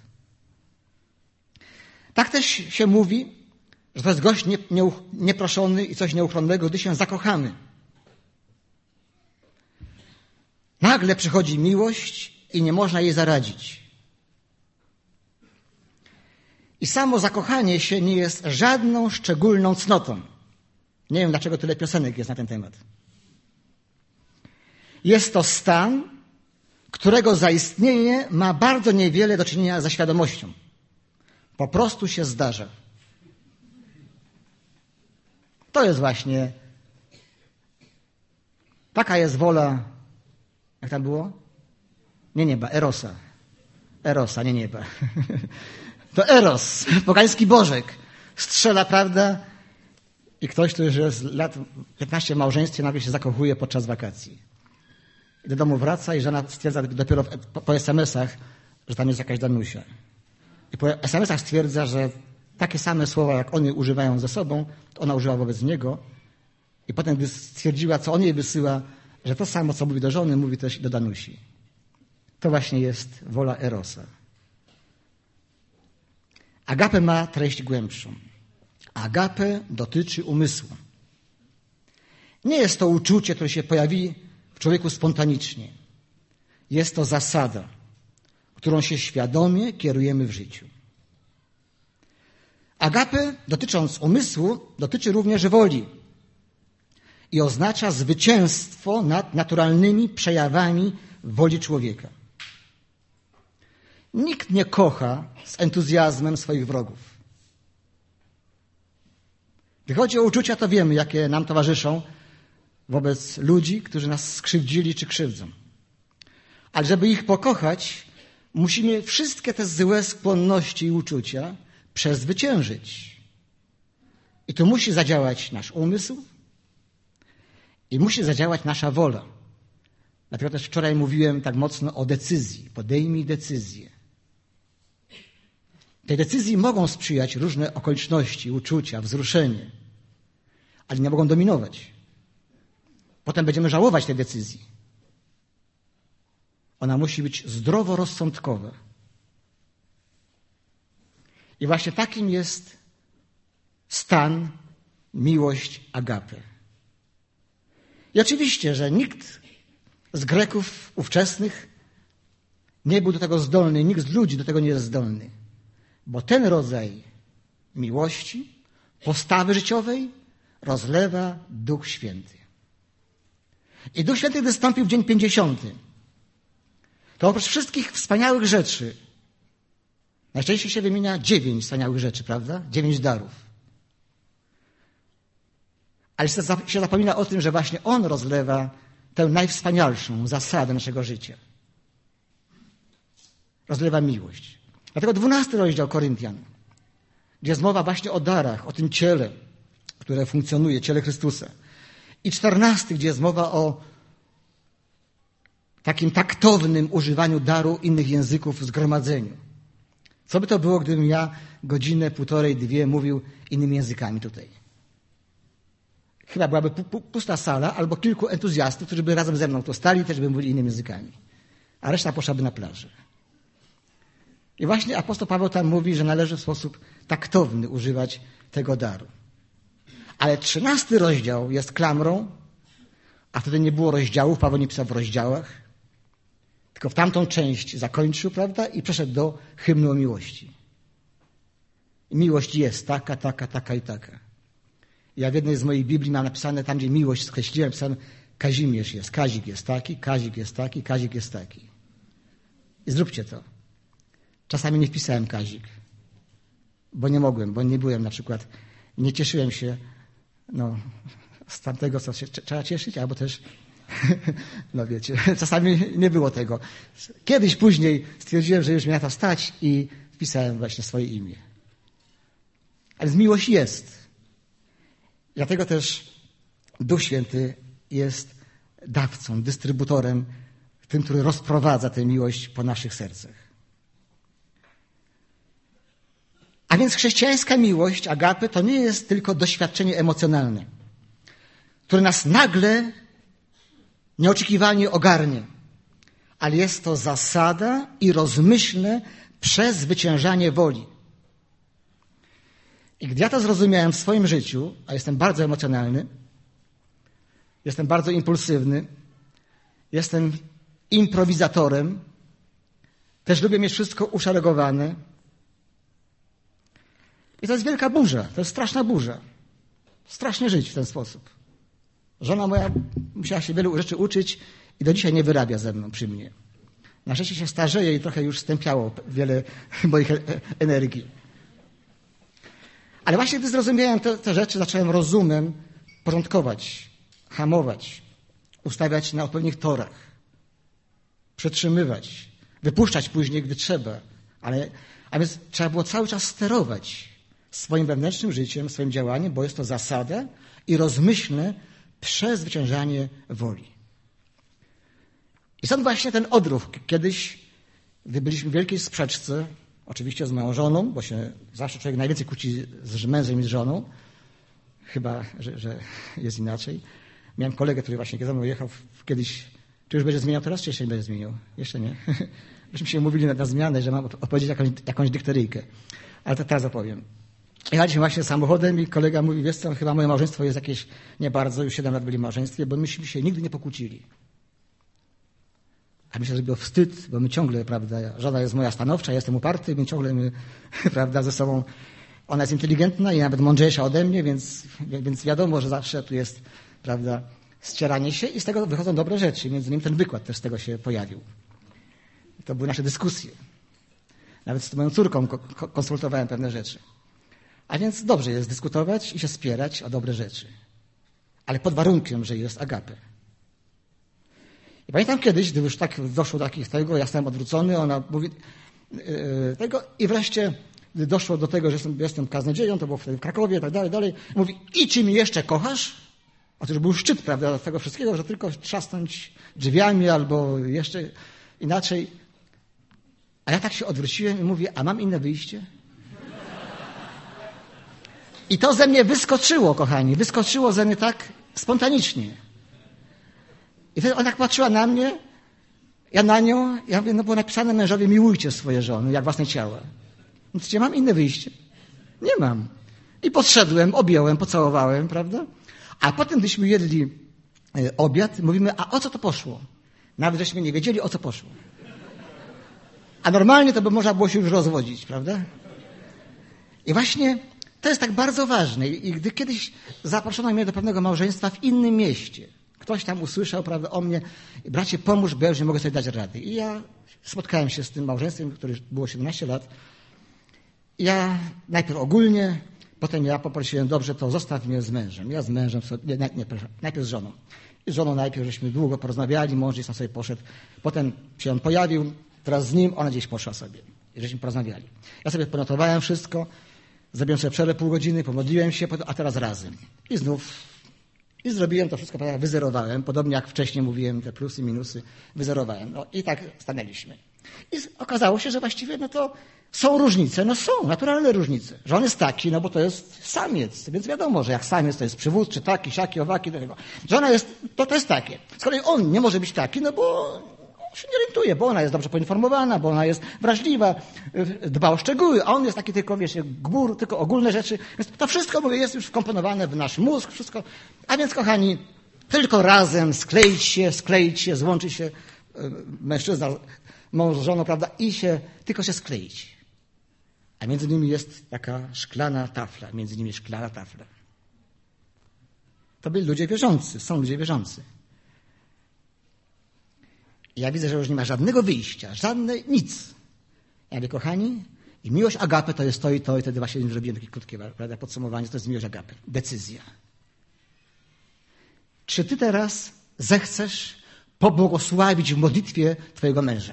Tak też się mówi, że to jest gość nieproszony i coś nieuchronnego, gdy się zakochamy. Nagle przychodzi miłość i nie można jej zaradzić. I samo zakochanie się nie jest żadną szczególną cnotą. Nie wiem, dlaczego tyle piosenek jest na ten temat. Jest to stan, którego zaistnienie ma bardzo niewiele do czynienia ze świadomością. Po prostu się zdarza. To jest właśnie, taka jest wola, jak tam było? Nie nieba, erosa. Erosa, nie nieba. To eros, pogański bożek. Strzela, prawda? I ktoś, który już jest lat 15 w małżeństwie, nagle się zakochuje podczas wakacji. I do domu wraca i żona stwierdza dopiero po SMS-ach, że tam jest jakaś Danusia. I po SMS-ach stwierdza, że takie same słowa, jak oni używają ze sobą, to ona używa wobec niego. I potem, gdy stwierdziła, co on jej wysyła, że to samo, co mówi do żony, mówi też do Danusi. To właśnie jest wola Erosa. Agape ma treść głębszą. Agape dotyczy umysłu. Nie jest to uczucie, które się pojawi w człowieku spontanicznie. Jest to zasada, którą się świadomie kierujemy w życiu. Agape, dotycząc umysłu, dotyczy również woli i oznacza zwycięstwo nad naturalnymi przejawami woli człowieka. Nikt nie kocha z entuzjazmem swoich wrogów. Gdy chodzi o uczucia, to wiemy, jakie nam towarzyszą wobec ludzi, którzy nas skrzywdzili czy krzywdzą. Ale żeby ich pokochać, musimy wszystkie te złe skłonności i uczucia przezwyciężyć. I tu musi zadziałać nasz umysł i musi zadziałać nasza wola. Dlatego też wczoraj mówiłem tak mocno o decyzji. Podejmij decyzję. Tej decyzji mogą sprzyjać różne okoliczności, uczucia, wzruszenie, ale nie mogą dominować. Potem będziemy żałować tej decyzji. Ona musi być zdroworozsądkowa. I właśnie takim jest stan, miłość agape. I oczywiście, że nikt z Greków ówczesnych nie był do tego zdolny, nikt z ludzi do tego nie jest zdolny. Bo ten rodzaj miłości, postawy życiowej rozlewa Duch Święty. I Duch Święty wystąpił w dzień 50. To oprócz wszystkich wspaniałych rzeczy, najczęściej się wymienia 9 wspaniałych rzeczy, prawda? 9 darów. Ale się zapomina o tym, że właśnie On rozlewa tę najwspanialszą zasadę naszego życia. Rozlewa miłość. Dlatego 12 rozdział Koryntian, gdzie jest mowa właśnie o darach, o tym ciele, które funkcjonuje, ciele Chrystusa. I 14, gdzie jest mowa o takim taktownym używaniu daru innych języków w zgromadzeniu. Co by to było, gdybym ja godzinę, półtorej, 2 mówił innymi językami tutaj? Chyba byłaby pusta sala albo kilku entuzjastów, którzy by razem ze mną tu stali, też by mówili innymi językami. A reszta poszłaby na plażę. I właśnie apostoł Paweł tam mówi, że należy w sposób taktowny używać tego daru. Ale 13 rozdział jest klamrą, a wtedy nie było rozdziałów, Paweł nie pisał w rozdziałach, tylko w tamtą część zakończył, prawda, i przeszedł do hymnu o miłości. I miłość jest taka, taka, taka i taka. Ja w jednej z moich Biblii mam napisane, tam gdzie miłość skreśliłem, napisałem Kazimierz jest, Kazik jest taki, Kazik jest taki, Kazik jest taki. I zróbcie to. Czasami nie wpisałem Kazik, bo nie mogłem, bo nie byłem na przykład, nie cieszyłem się z tamtego, co się trzeba cieszyć, albo też, no wiecie, czasami nie było tego. Kiedyś później stwierdziłem, że już mnie na to stać i wpisałem właśnie swoje imię. Ale z miłości jest. Dlatego też Duch Święty jest dawcą, dystrybutorem, tym, który rozprowadza tę miłość po naszych sercach. A więc chrześcijańska miłość, agape, to nie jest tylko doświadczenie emocjonalne, które nas nagle, nieoczekiwanie ogarnie, ale jest to zasada i rozmyślne przezwyciężanie woli. I gdy ja to zrozumiałem w swoim życiu, a jestem bardzo emocjonalny, jestem bardzo impulsywny, jestem improwizatorem, też lubię mieć wszystko uszeregowane. I to jest wielka burza, to jest straszna burza. Strasznie żyć w ten sposób. Żona moja musiała się wielu rzeczy uczyć i do dzisiaj nie wyrabia ze mną przy mnie. Na szczęście się starzeje i trochę już stępiało wiele moich energii. Ale właśnie gdy zrozumiałem te rzeczy, zacząłem rozumem porządkować, hamować, ustawiać na odpowiednich torach, przetrzymywać, wypuszczać później, gdy trzeba. A więc trzeba było cały czas sterować swoim wewnętrznym życiem, swoim działaniem, bo jest to zasada i rozmyślne przezwyciężanie woli. I stąd właśnie ten odruch. Kiedyś, gdy byliśmy w wielkiej sprzeczce, oczywiście z moją żoną, bo się zawsze człowiek najwięcej kłóci z mężem i z żoną, chyba, że jest inaczej. Miałem kolegę, który właśnie ze mną jechał kiedyś. Czy już będzie zmieniał teraz, czy jeszcze nie będzie zmieniał? Jeszcze nie. Myśmy się umówili na zmianę, że mam opowiedzieć jakąś dykteryjkę. Ale to teraz opowiem. Jechaliśmy właśnie samochodem i kolega mówi, wiesz co, chyba moje małżeństwo jest jakieś nie bardzo, już 7 lat byli w małżeństwie, bo myśmy się nigdy nie pokłócili. A myślę, że był wstyd, bo my ciągle, prawda, żona jest moja stanowcza, ja jestem uparty, my ciągle, prawda, ze sobą, ona jest inteligentna i nawet mądrzejsza ode mnie, więc wiadomo, że zawsze tu jest, prawda, ścieranie się i z tego wychodzą dobre rzeczy. Między innymi ten wykład też z tego się pojawił. To były nasze dyskusje. Nawet z moją córką konsultowałem pewne rzeczy. A więc dobrze jest dyskutować i się spierać o dobre rzeczy. Ale pod warunkiem, że jest agape. I pamiętam kiedyś, gdy już tak doszło do tego, ja stałem odwrócony, ona mówi tego i wreszcie gdy doszło do tego, że jestem kaznodzieją, to było wtedy w Krakowie i tak dalej, mówi, i czy mnie jeszcze kochasz? Otóż był szczyt, prawda, tego wszystkiego, że tylko trzasnąć drzwiami albo jeszcze inaczej. A ja tak się odwróciłem i mówię, a mam inne wyjście? I to ze mnie wyskoczyło, kochani, wyskoczyło ze mnie tak spontanicznie. I wtedy ona tak patrzyła na mnie, ja na nią, ja mówię, no było napisane mężowie, miłujcie swoje żony, jak własne ciała. Więc czy mam inne wyjście? Nie mam. I podszedłem, objąłem, pocałowałem, prawda? A potem, gdyśmy jedli obiad, mówimy, a o co to poszło? Nawet żeśmy nie wiedzieli, o co poszło. A normalnie to by można było się już rozwodzić, prawda? I właśnie to jest tak bardzo ważne. I gdy kiedyś zaproszono mnie do pewnego małżeństwa w innym mieście, ktoś tam usłyszał, prawda, o mnie, bracie, pomóż, bo ja już nie mogę sobie dać rady. I ja spotkałem się z tym małżeństwem, które było 17 lat. Ja najpierw ogólnie, potem ja poprosiłem, dobrze, to zostaw mnie z mężem. Ja z mężem, najpierw z żoną. I z żoną najpierw żeśmy długo porozmawiali, mąż gdzieś tam sobie poszedł. Potem się on pojawił, teraz z nim, ona gdzieś poszła sobie. I żeśmy porozmawiali. Ja sobie ponotowałem wszystko, zrobiłem sobie przerwę pół godziny, pomodliłem się, a teraz razem. I znów, i zrobiłem to wszystko, wyzerowałem, podobnie jak wcześniej mówiłem, te plusy, minusy, wyzerowałem. No i tak stanęliśmy. I okazało się, że właściwie, no to są różnice, no są, naturalne różnice. Że on jest taki, no bo to jest samiec, więc wiadomo, że jak samiec to jest przywódczy, taki, siaki, owaki, do tego. Że ona jest, to jest takie. Z kolei on nie może być taki, no bo on się nie orientuje, bo ona jest dobrze poinformowana, bo ona jest wrażliwa, dba o szczegóły, a on jest taki tylko, wiecie, gbur, tylko ogólne rzeczy. Więc to wszystko, mówię, jest już wkomponowane w nasz mózg, wszystko. A więc, kochani, tylko razem skleić się, złączyć się mężczyzna, mąż z żoną, prawda, i tylko się skleić. A między nimi jest taka szklana tafla. Między nimi szklana tafla. To byli ludzie wierzący, są ludzie wierzący. I ja widzę, że już nie ma żadnego wyjścia, nic. Ja mówię, kochani, i miłość agape to jest to i wtedy właśnie zrobiłem takie krótkie, prawda, podsumowanie, to jest miłość agape. Decyzja. Czy ty teraz zechcesz pobłogosławić w modlitwie twojego męża?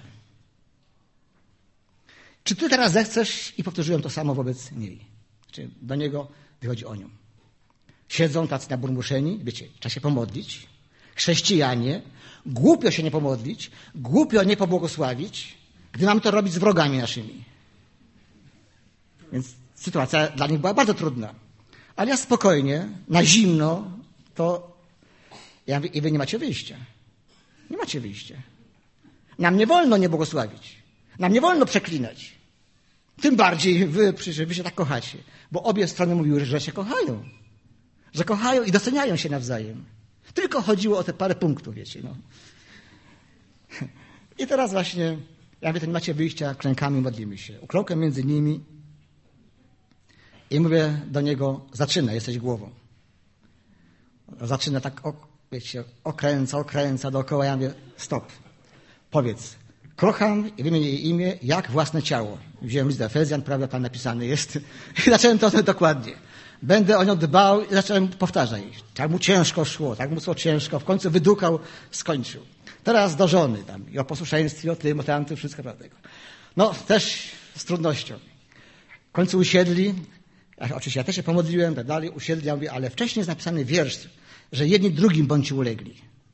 Czy ty teraz zechcesz, i powtórzyłem to samo wobec niej, czy do niego, gdy chodzi o nią. Siedzą tacy naburmuszeni, wiecie, trzeba się pomodlić. Chrześcijanie, głupio się nie pomodlić, głupio nie pobłogosławić, gdy mamy to robić z wrogami naszymi. Więc sytuacja dla nich była bardzo trudna. Ale ja spokojnie, na zimno, to ja mówię, i wy nie macie wyjścia. Nie macie wyjścia. Nam nie wolno nie błogosławić. Nam nie wolno przeklinać. Tym bardziej wy się tak kochacie. Bo obie strony mówiły, że się kochają. Że kochają i doceniają się nawzajem. Tylko chodziło o te parę punktów, wiecie. No. I teraz właśnie, ja mówię, to nie macie wyjścia, klękami modlimy się. Ukląkłem między nimi i mówię do niego, zaczyna, jesteś głową. Zaczyna tak, wiecie, okręca dookoła. Ja mówię, stop, powiedz. Kocham i wymienię jej imię jak własne ciało. Wziąłem list do Efezjan, prawda, tam napisany jest. I zacząłem to dokładnie. Będę o nią dbał i zacząłem powtarzać. Tak mu ciężko szło, tak mu szło ciężko. W końcu wydukał, skończył. Teraz do żony tam i o posłuszeństwie, o tym, o tamtym, wszystko prawda. No, też z trudnością. W końcu usiedli. Oczywiście ja też się pomodliłem, tak dalej. Usiedli, ja mówię, ale wcześniej jest napisany wiersz, że jedni drugim bądźcie ulegli.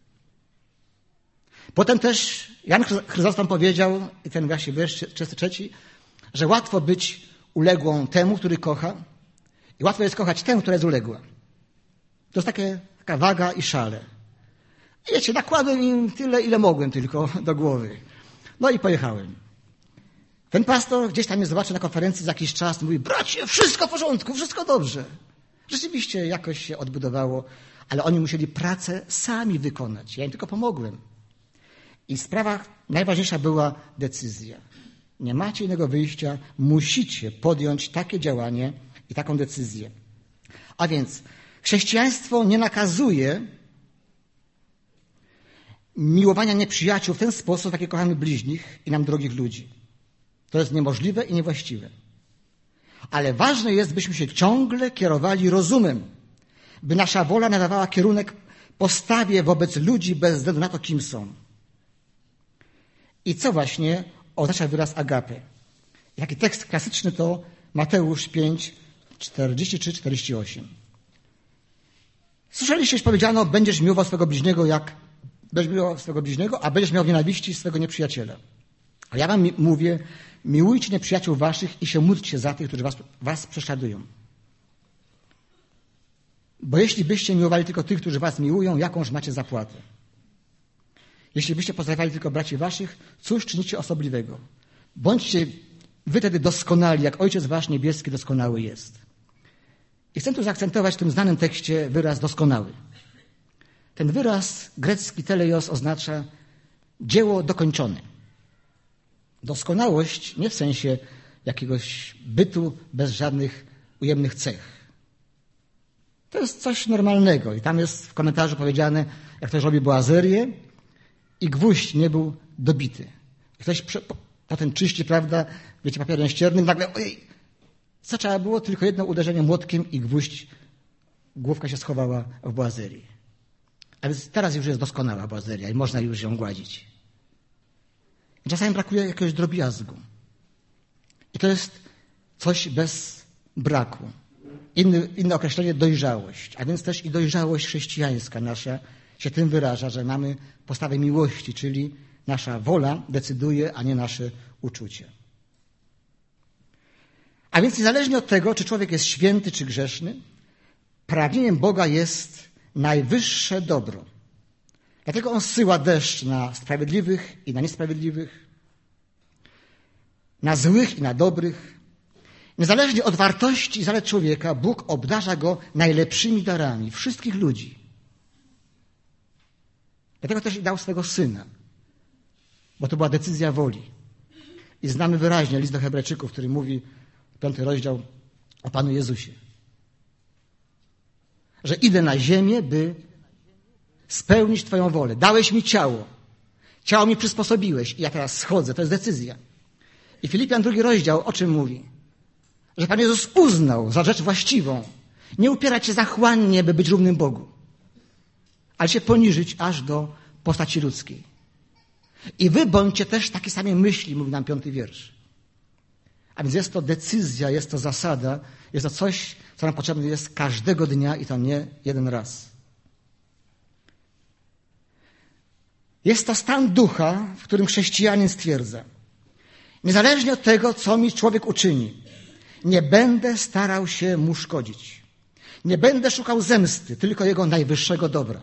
Potem też Jan Chryzostom powiedział, i ten właśnie wiersz 33, że łatwo być uległą temu, który kocha i łatwo jest kochać tę, która jest uległa. To jest taka waga i szale. Wiecie, nakładłem im tyle, ile mogłem tylko do głowy. No i pojechałem. Ten pastor gdzieś tam mnie zobaczył na konferencji za jakiś czas i mówi: bracie, wszystko w porządku, wszystko dobrze. Rzeczywiście jakoś się odbudowało, ale oni musieli pracę sami wykonać. Ja im tylko pomogłem. I w sprawach najważniejsza była decyzja. Nie macie innego wyjścia, musicie podjąć takie działanie i taką decyzję. A więc chrześcijaństwo nie nakazuje miłowania nieprzyjaciół w ten sposób, w jaki kochamy bliźnich i nam drogich ludzi. To jest niemożliwe i niewłaściwe. Ale ważne jest, byśmy się ciągle kierowali rozumem, by nasza wola nadawała kierunek postawie wobec ludzi bez względu na to, kim są. I co właśnie oznacza wyraz agape? Jaki tekst klasyczny to Mateusz 5, 43-48. Słyszeliście, że powiedziano: będziesz miłował swego bliźniego, a będziesz miał w nienawiści swego nieprzyjaciela. A ja wam mówię: miłujcie nieprzyjaciół waszych i się módlcie za tych, którzy was prześladują. Bo jeśli byście miłowali tylko tych, którzy was miłują, jakąż macie zapłatę? Jeśli byście pozdrawiali tylko braci waszych, cóż czynicie osobliwego? Bądźcie wy wtedy doskonali, jak Ojciec wasz niebieski doskonały jest. I chcę tu zaakcentować w tym znanym tekście wyraz doskonały. Ten wyraz grecki teleios oznacza dzieło dokończone. Doskonałość nie w sensie jakiegoś bytu bez żadnych ujemnych cech. To jest coś normalnego i tam jest w komentarzu powiedziane, jak ktoś robi boazerię i gwóźdź nie był dobity. Ktoś potem czyści, prawda, wiecie, papierem ściernym, nagle, ojej, co trzeba było? Tylko jedno uderzenie młotkiem i główka się schowała w boazerii. A więc teraz już jest doskonała boazeria i można już ją gładzić. I czasami brakuje jakiegoś drobiazgu. I to jest coś bez braku. Inne określenie dojrzałość. A więc też i dojrzałość chrześcijańska nasza się tym wyraża, że mamy postawę miłości, czyli nasza wola decyduje, a nie nasze uczucie. A więc niezależnie od tego, czy człowiek jest święty, czy grzeszny, pragnieniem Boga jest najwyższe dobro. Dlatego On zsyła deszcz na sprawiedliwych i na niesprawiedliwych, na złych i na dobrych. Niezależnie od wartości i zalet człowieka, Bóg obdarza go najlepszymi darami wszystkich ludzi. Dlatego też i dał swego Syna, bo to była decyzja woli. I znamy wyraźnie list do Hebrajczyków, który mówi, 5 rozdział, o Panu Jezusie. Że idę na ziemię, by spełnić Twoją wolę. Dałeś mi ciało. Ciało mi przysposobiłeś i ja teraz schodzę. To jest decyzja. I Filipian 2 rozdział o czym mówi? Że Pan Jezus uznał za rzecz właściwą nie upierać się zachłannie, by być równym Bogu, ale się poniżyć aż do postaci ludzkiej. I wy bądźcie też takie same myśli, mówi nam 5 wiersz. A więc jest to decyzja, jest to zasada, jest to coś, co nam potrzebne jest każdego dnia i to nie jeden raz. Jest to stan ducha, w którym chrześcijanin stwierdza: niezależnie od tego, co mi człowiek uczyni, nie będę starał się mu szkodzić. Nie będę szukał zemsty, tylko jego najwyższego dobra.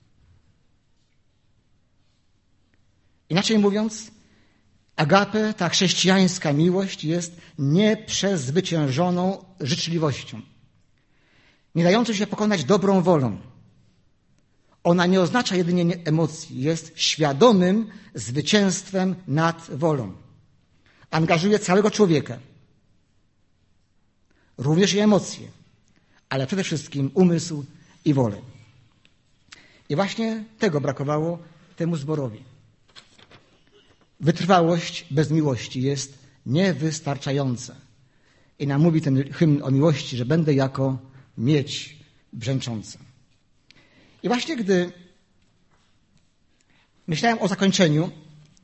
Inaczej mówiąc, agape, ta chrześcijańska miłość, jest nieprzezwyciężoną życzliwością, nie dającą się pokonać dobrą wolą. Ona nie oznacza jedynie emocji, jest świadomym zwycięstwem nad wolą. Angażuje całego człowieka, również i emocje, ale przede wszystkim umysł i wolę. I właśnie tego brakowało temu zborowi. Wytrwałość bez miłości jest niewystarczająca. I nam mówi ten hymn o miłości, że będę jako miedź brzęcząca. I właśnie gdy myślałem o zakończeniu,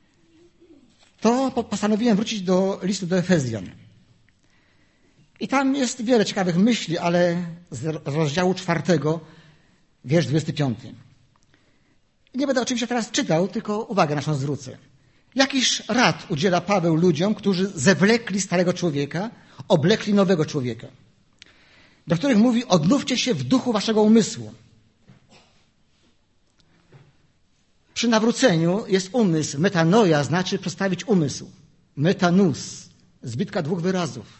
to postanowiłem wrócić do listu do Efezjan. I tam jest wiele ciekawych myśli, ale z rozdziału 4, wiersz 25. I nie będę oczywiście teraz czytał, tylko uwagę naszą zwrócę. Jakiż rad udziela Paweł ludziom, którzy zewlekli starego człowieka, oblekli nowego człowieka, do których mówi: odnówcie się w duchu waszego umysłu. Przy nawróceniu jest umysł. Metanoia znaczy przestawić umysł. Metanus. Zbitka dwóch wyrazów.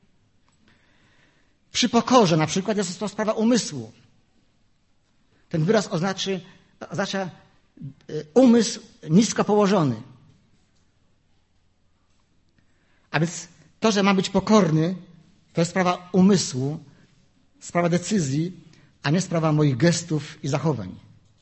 Przy pokorze na przykład jest to sprawa umysłu. Ten wyraz oznacza umysł nisko położony. A więc to, że ma być pokorny, to jest sprawa umysłu, sprawa decyzji, a nie sprawa moich gestów i zachowań.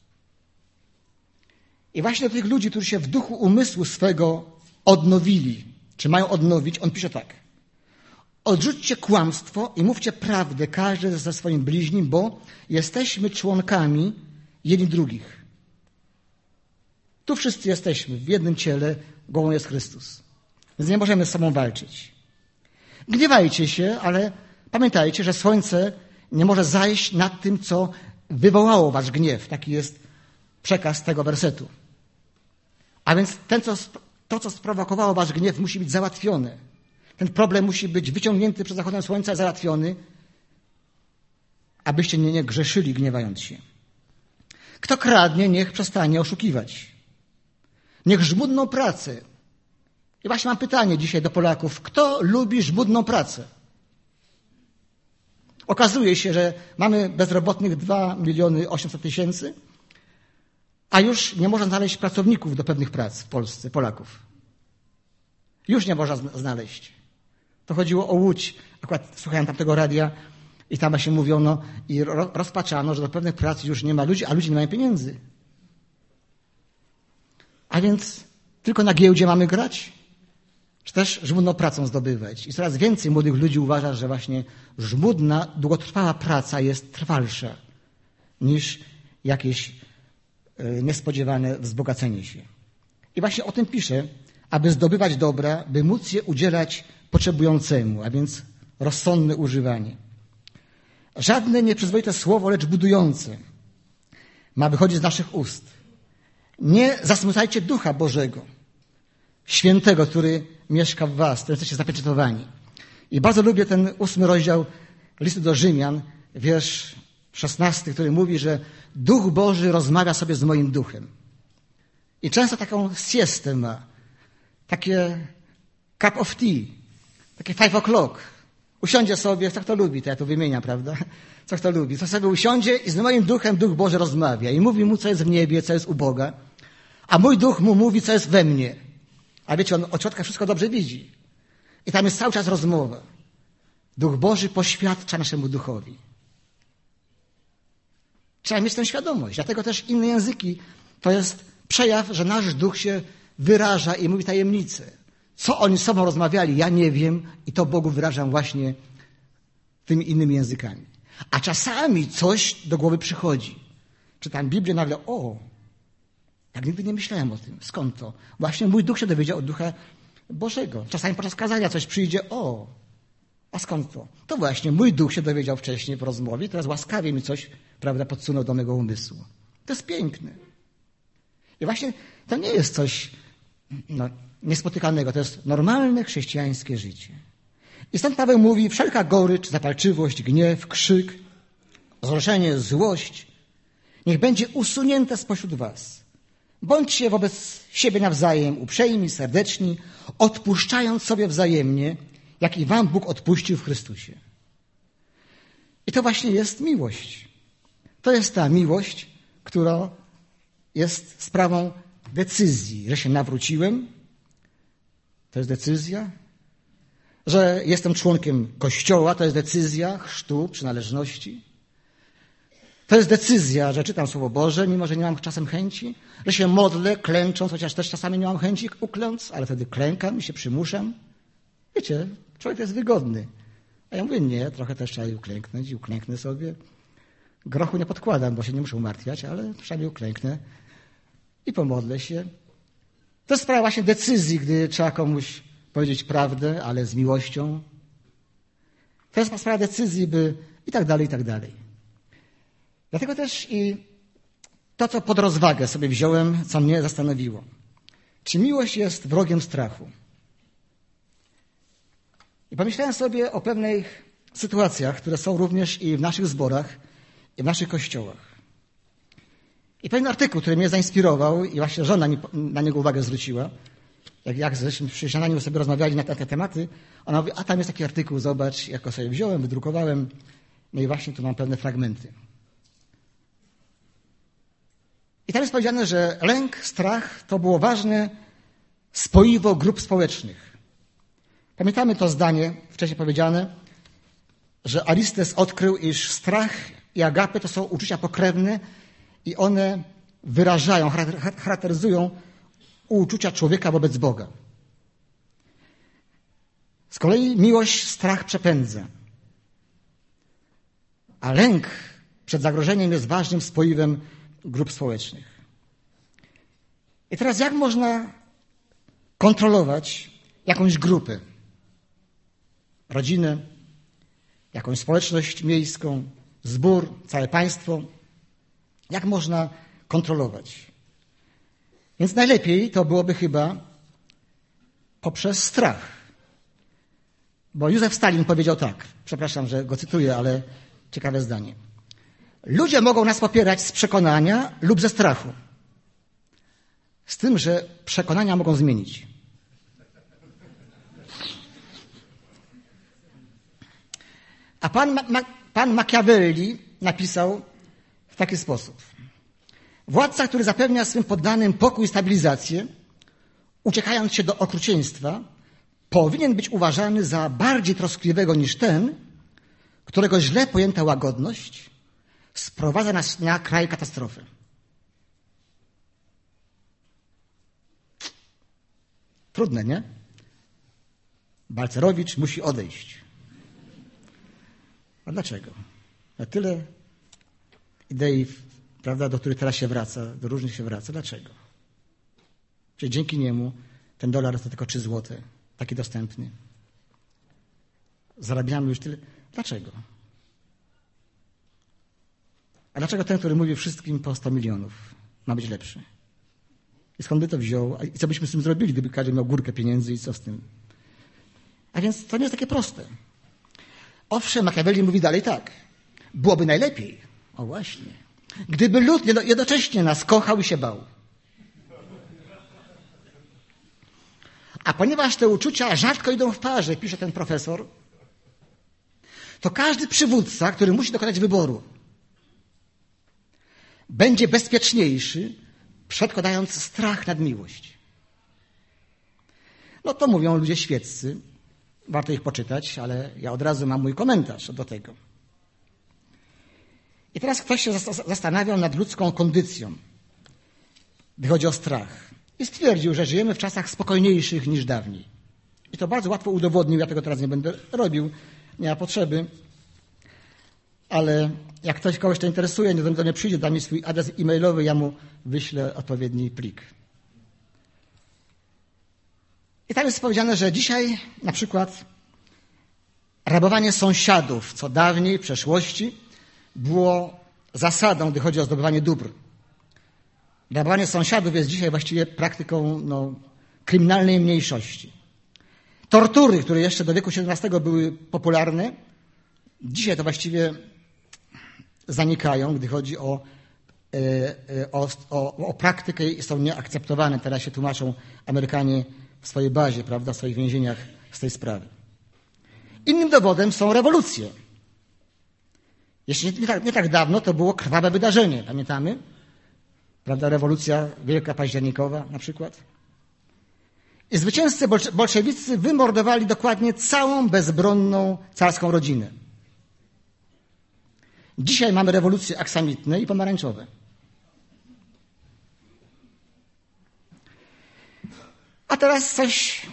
I właśnie do tych ludzi, którzy się w duchu umysłu swego odnowili, czy mają odnowić, on pisze tak. Odrzućcie kłamstwo i mówcie prawdę każdy ze swoim bliźnim, bo jesteśmy członkami jedni drugich. Tu wszyscy jesteśmy w jednym ciele, głową jest Chrystus. Więc nie możemy z sobą walczyć. Gniewajcie się, ale pamiętajcie, że słońce nie może zajść nad tym, co wywołało wasz gniew. Taki jest przekaz tego wersetu. A więc to, co sprowokowało wasz gniew, musi być załatwione. Ten problem musi być wyciągnięty przed zachodem słońca, załatwiony, abyście nie grzeszyli, gniewając się. Kto kradnie, niech przestanie oszukiwać. Niech żmudną pracę. I właśnie mam pytanie dzisiaj do Polaków. Kto lubi żmudną pracę? Okazuje się, że mamy bezrobotnych 2 800 000, a już nie można znaleźć pracowników do pewnych prac w Polsce, Polaków. Już nie można znaleźć. To chodziło o Łódź. Akurat słuchałem tamtego radia i tam właśnie mówiono i rozpaczano, że do pewnych prac już nie ma ludzi, a ludzie nie mają pieniędzy. A więc tylko na giełdzie mamy grać? Czy też żmudną pracą zdobywać? I coraz więcej młodych ludzi uważa, że właśnie żmudna, długotrwała praca jest trwalsza niż jakieś niespodziewane wzbogacenie się. I właśnie o tym pisze, aby zdobywać dobra, by móc je udzielać potrzebującemu, a więc rozsądne używanie. Żadne nieprzyzwoite słowo, lecz budujące ma wychodzić z naszych ust. Nie zasmucajcie Ducha Bożego, Świętego, który mieszka w was, który jesteście zapieczętowani. I bardzo lubię ten 8 rozdział listu do Rzymian, wiersz 16, który mówi, że Duch Boży rozmawia sobie z moim duchem. I często taką siestę ma, takie cup of tea, takie 5 o'clock. Usiądzie sobie, co kto lubi, to ja tu wymieniam, prawda? Co kto lubi. Co sobie usiądzie i z moim duchem Duch Boży rozmawia i mówi mu, co jest w niebie, co jest u Boga, a mój duch mu mówi, co jest we mnie. A wiecie, on od środka wszystko dobrze widzi. I tam jest cały czas rozmowa. Duch Boży poświadcza naszemu duchowi. Trzeba mieć tę świadomość. Dlatego też inne języki to jest przejaw, że nasz duch się wyraża i mówi tajemnice. Co oni z sobą rozmawiali, ja nie wiem i to Bogu wyrażam właśnie tymi innymi językami. A czasami coś do głowy przychodzi. Czytam Biblię, nagle, tak nigdy nie myślałem o tym. Skąd to? Właśnie mój duch się dowiedział od Ducha Bożego. Czasami podczas kazania coś przyjdzie, a skąd to? To właśnie mój duch się dowiedział wcześniej po rozmowie, teraz łaskawie mi coś, prawda, podsunął do mego umysłu. To jest piękne. I właśnie to nie jest coś niespotykanego, to jest normalne chrześcijańskie życie. I stąd Paweł mówi, wszelka gorycz, zapalczywość, gniew, krzyk, zgorszenie, złość, niech będzie usunięte spośród was. Bądźcie wobec siebie nawzajem uprzejmi, serdeczni, odpuszczając sobie wzajemnie, jak i wam Bóg odpuścił w Chrystusie. I to właśnie jest miłość. To jest ta miłość, która jest sprawą decyzji, że się nawróciłem. To jest decyzja. Że jestem członkiem Kościoła, to jest decyzja chrztu, przynależności. To jest decyzja, że czytam Słowo Boże, mimo że nie mam czasem chęci. Że się modlę, klęcząc, chociaż też czasami nie mam chęci ukląc, ale wtedy klękam i się przymuszam. Wiecie, człowiek jest wygodny. A ja mówię, nie, trochę też trzeba uklęknąć i uklęknę sobie. Grochu nie podkładam, bo się nie muszę umartwiać, ale przynajmniej uklęknę i pomodlę się. To jest sprawa właśnie decyzji, gdy trzeba komuś powiedzieć prawdę, ale z miłością. To jest sprawa decyzji, by i tak dalej, i tak dalej. Dlatego też i to, co pod rozwagę sobie wziąłem, co mnie zastanowiło. Czy miłość jest wrogiem strachu? I pomyślałem sobie o pewnych sytuacjach, które są również i w naszych zborach, i w naszych kościołach. I pewien artykuł, który mnie zainspirował i właśnie żona mi na niego uwagę zwróciła, jak żeśmy przy śniadaniu sobie rozmawiali na te tematy, ona mówi, a tam jest taki artykuł, zobacz, jak go sobie wziąłem, wydrukowałem, no i właśnie tu mam pewne fragmenty. I tam jest powiedziane, że lęk, strach to było ważne spoiwo grup społecznych. Pamiętamy to zdanie wcześniej powiedziane, że Aristes odkrył, iż strach i agapę to są uczucia pokrewne i one wyrażają, charakteryzują uczucia człowieka wobec Boga. Z kolei miłość strach przepędza, a lęk przed zagrożeniem jest ważnym spoiwem grup społecznych. I teraz jak można kontrolować jakąś grupę, rodzinę, jakąś społeczność miejską, zbór, całe państwo? Jak można kontrolować? Więc najlepiej to byłoby chyba poprzez strach. Bo Józef Stalin powiedział tak, przepraszam, że go cytuję, ale ciekawe zdanie. Ludzie mogą nas popierać z przekonania lub ze strachu. Z tym, że przekonania mogą zmienić. A pan Machiavelli napisał w taki sposób. Władca, który zapewnia swym poddanym pokój i stabilizację, uciekając się do okrucieństwa, powinien być uważany za bardziej troskliwego niż ten, którego źle pojęta łagodność sprowadza nas na kraj katastrofy. Trudne, nie? Balcerowicz musi odejść. A dlaczego? Na tyle idei, prawda, do których teraz się wraca, do różnych się wraca. Dlaczego? Przecież dzięki niemu ten dolar to tylko 3 złote, taki dostępny. Zarabiamy już tyle. Dlaczego? A dlaczego ten, który mówi wszystkim po 100 milionów, ma być lepszy? I skąd by to wziął? I co byśmy z tym zrobili, gdyby każdy miał górkę pieniędzy i co z tym? A więc to nie jest takie proste. Owszem, Machiavelli mówi dalej tak. Byłoby najlepiej, o właśnie, gdyby lud jednocześnie nas kochał i się bał. A ponieważ te uczucia rzadko idą w parze, pisze ten profesor, to każdy przywódca, który musi dokonać wyboru, będzie bezpieczniejszy, przedkładając strach nad miłość. No to mówią ludzie świeccy. Warto ich poczytać, ale ja od razu mam mój komentarz do tego. I teraz ktoś się zastanawiał nad ludzką kondycją, gdy chodzi o strach. I stwierdził, że żyjemy w czasach spokojniejszych niż dawniej. I to bardzo łatwo udowodnił, ja tego teraz nie będę robił, nie ma potrzeby. Ale jak kogoś to interesuje, do mnie przyjdzie, da mi swój adres e-mailowy, ja mu wyślę odpowiedni plik. I tam jest powiedziane, że dzisiaj na przykład rabowanie sąsiadów, co dawniej, w przeszłości, było zasadą, gdy chodzi o zdobywanie dóbr. Rabowanie sąsiadów jest dzisiaj właściwie praktyką kryminalnej mniejszości. Tortury, które jeszcze do wieku XVII były popularne, dzisiaj to właściwie zanikają, gdy chodzi o praktykę i są nieakceptowane. Teraz się tłumaczą Amerykanie w swojej bazie, prawda, w swoich więzieniach z tej sprawy. Innym dowodem są rewolucje. Jeszcze nie tak dawno to było krwawe wydarzenie, pamiętamy? Prawda, rewolucja Wielka Październikowa na przykład. I zwycięzcy bolszewicy wymordowali dokładnie całą bezbronną carską rodzinę. Dzisiaj mamy rewolucje aksamitne i pomarańczowe. A teraz coś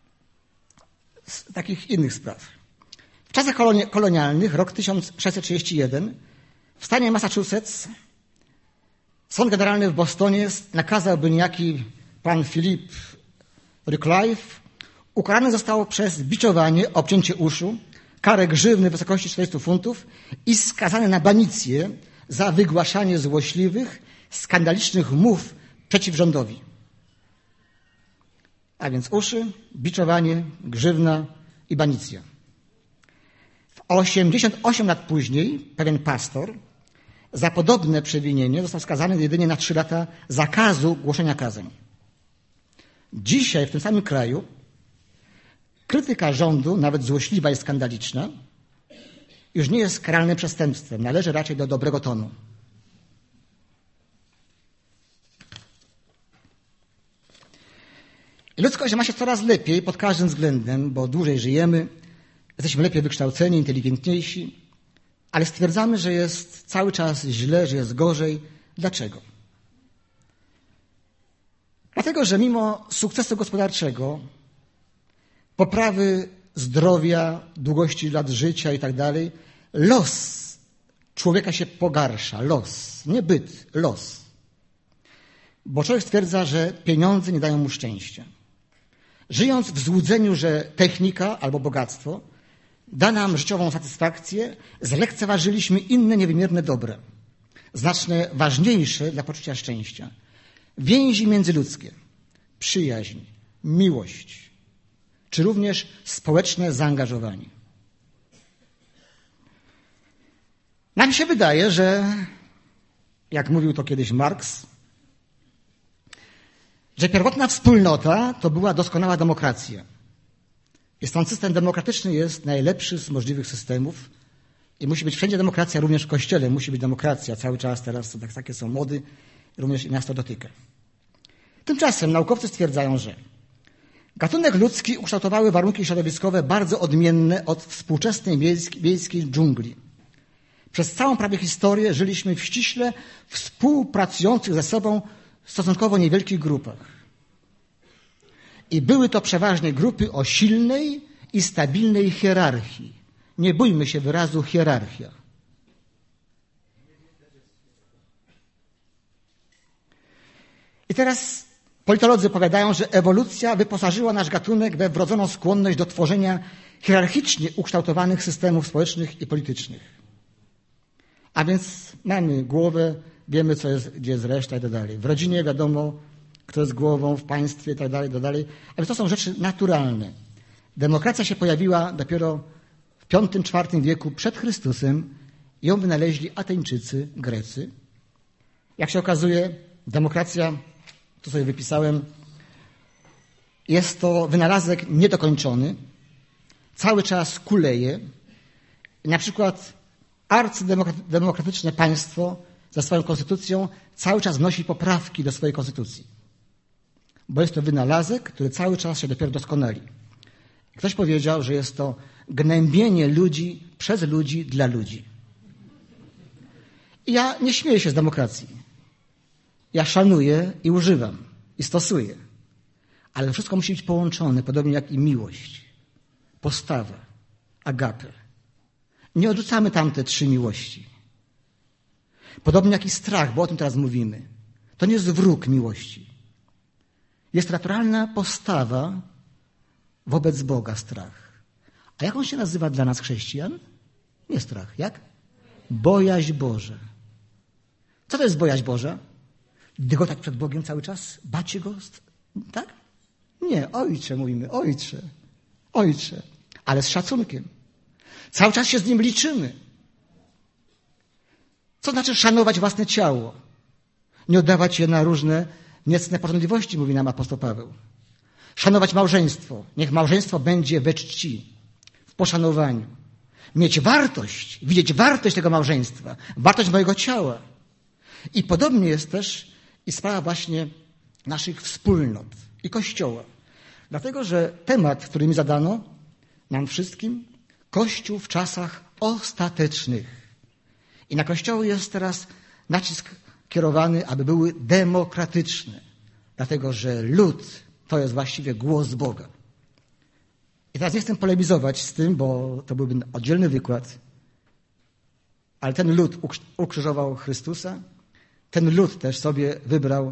z takich innych spraw. W czasach kolonialnych, rok 1631, w stanie Massachusetts Sąd Generalny w Bostonie nakazał, by niejaki pan Philip Rycliffe ukarany został przez biczowanie, obcięcie uszu, karę grzywny w wysokości 40 funtów i skazany na banicję za wygłaszanie złośliwych, skandalicznych mów przeciw rządowi. A więc uszy, biczowanie, grzywna i banicja. 88 lat później pewien pastor za podobne przewinienie został skazany jedynie na 3 lata zakazu głoszenia kazań. Dzisiaj w tym samym kraju krytyka rządu, nawet złośliwa i skandaliczna, już nie jest karalnym przestępstwem. Należy raczej do dobrego tonu. I ludzkość ma się coraz lepiej pod każdym względem, bo dłużej żyjemy, jesteśmy lepiej wykształceni, inteligentniejsi, ale stwierdzamy, że jest cały czas źle, że jest gorzej. Dlaczego? Dlatego, że mimo sukcesu gospodarczego, poprawy zdrowia, długości lat życia i tak dalej, los człowieka się pogarsza. Los, nie byt, los. Bo człowiek stwierdza, że pieniądze nie dają mu szczęścia. Żyjąc w złudzeniu, że technika albo bogactwo da nam życiową satysfakcję, zlekceważyliśmy inne niewymierne dobra, znacznie ważniejsze dla poczucia szczęścia. Więzi międzyludzkie, przyjaźń, miłość, czy również społeczne zaangażowanie. Nam się wydaje, że, jak mówił to kiedyś Marx, że pierwotna wspólnota to była doskonała demokracja. I stąd system demokratyczny jest najlepszy z możliwych systemów i musi być wszędzie demokracja, również w Kościele musi być demokracja. Cały czas teraz takie są mody, również i nas to dotyka. Tymczasem naukowcy stwierdzają, że gatunek ludzki ukształtowały warunki środowiskowe bardzo odmienne od współczesnej wiejskiej dżungli. Przez całą prawie historię żyliśmy w ściśle współpracujących ze sobą stosunkowo niewielkich grupach. I były to przeważnie grupy o silnej i stabilnej hierarchii. Nie bójmy się wyrazu hierarchia. I teraz politolodzy powiadają, że ewolucja wyposażyła nasz gatunek we wrodzoną skłonność do tworzenia hierarchicznie ukształtowanych systemów społecznych i politycznych. A więc mamy głowę, wiemy, co jest, gdzie jest reszta i tak dalej. W rodzinie wiadomo, kto jest głową, w państwie i tak dalej, A więc to są rzeczy naturalne. Demokracja się pojawiła dopiero w V-IV wieku przed Chrystusem. Ją wynaleźli Ateńczycy, Grecy. Jak się okazuje, demokracja, to sobie wypisałem, jest to wynalazek niedokończony. Cały czas kuleje. I na przykład arcydemokratyczne państwo za swoją konstytucją cały czas wnosi poprawki do swojej konstytucji. Bo jest to wynalazek, który cały czas się dopiero doskonali. Ktoś powiedział, że jest to gnębienie ludzi przez ludzi dla ludzi. I ja nie śmieję się z demokracji. Ja szanuję i używam i stosuję. Ale wszystko musi być połączone, podobnie jak i miłość, postawa, agapę. Nie odrzucamy tamte 3 miłości. Podobnie jak i strach, bo o tym teraz mówimy. To nie jest wróg miłości. Jest naturalna postawa wobec Boga, strach. A jak on się nazywa dla nas chrześcijan? Nie strach. Jak? Bojaźń Boża. Co to jest bojaźń Boża? Dygotać przed Bogiem cały czas? Bać się Go? Tak? Nie, Ojcze mówimy, Ojcze. Ojcze. Ale z szacunkiem. Cały czas się z Nim liczymy. Co znaczy szanować własne ciało? Nie oddawać je na różne niecne pożądliwości, mówi nam apostoł Paweł. Szanować małżeństwo. Niech małżeństwo będzie we czci, w poszanowaniu. Mieć wartość, widzieć wartość tego małżeństwa, wartość mojego ciała. I podobnie jest też i sprawa właśnie naszych wspólnot i Kościoła. Dlatego, że temat, który mi zadano, nam wszystkim, Kościół w czasach ostatecznych. I na Kościoły jest teraz nacisk kierowany, aby były demokratyczne. Dlatego, że lud to jest właściwie głos Boga. I teraz nie chcę polemizować z tym, bo to byłby oddzielny wykład, ale ten lud ukrzyżował Chrystusa, ten lud też sobie wybrał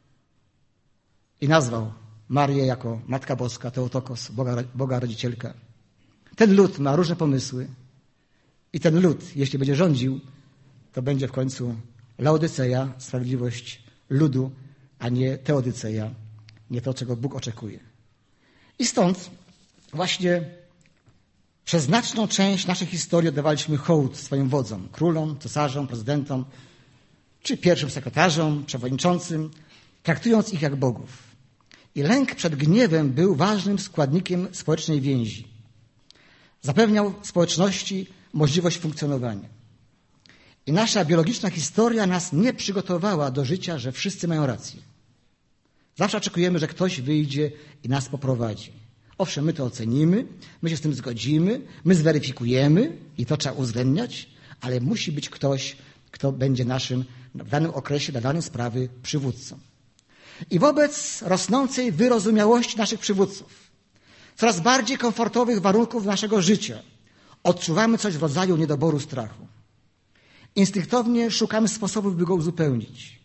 i nazwał Marię jako Matka Boska, Teotokos, Boga Rodzicielka. Ten lud ma różne pomysły i ten lud, jeśli będzie rządził, to będzie w końcu Laodyceja, sprawiedliwość ludu, a nie Teodyceja, nie to, czego Bóg oczekuje. I stąd właśnie Przez znaczną część naszej historii oddawaliśmy hołd swoim wodzom, królom, cesarzom, prezydentom, czy pierwszym sekretarzom, przewodniczącym, traktując ich jak bogów. I lęk przed gniewem był ważnym składnikiem społecznej więzi. Zapewniał społeczności możliwość funkcjonowania. I nasza biologiczna historia nas nie przygotowała do życia, że wszyscy mają rację. Zawsze oczekujemy, że ktoś wyjdzie i nas poprowadzi. Owszem, my to ocenimy, my się z tym zgodzimy, my zweryfikujemy i to trzeba uwzględniać, ale musi być ktoś, kto będzie naszym w danym okresie, dla danej sprawy przywódcą. I wobec rosnącej wyrozumiałości naszych przywódców, coraz bardziej komfortowych warunków naszego życia, odczuwamy coś w rodzaju niedoboru strachu. Instynktownie szukamy sposobów, by go uzupełnić.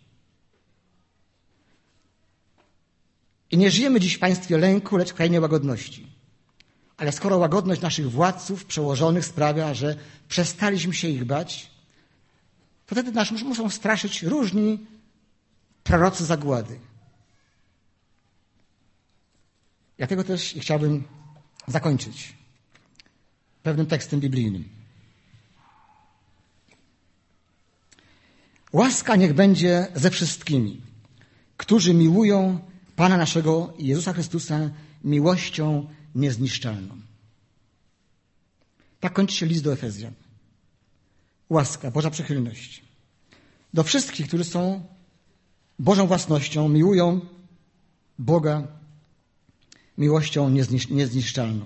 I nie żyjemy dziś w państwie lęku, lecz w krainie łagodności. Ale skoro łagodność naszych władców, przełożonych sprawia, że przestaliśmy się ich bać, to wtedy nas muszą straszyć różni prorocy zagłady. Dlatego też chciałbym zakończyć pewnym tekstem biblijnym. Łaska niech będzie ze wszystkimi, którzy miłują Pana naszego Jezusa Chrystusa miłością niezniszczalną. Tak kończy się list do Efezjan. Łaska, Boża przychylność. Do wszystkich, którzy są Bożą własnością, miłują Boga miłością niezniszczalną.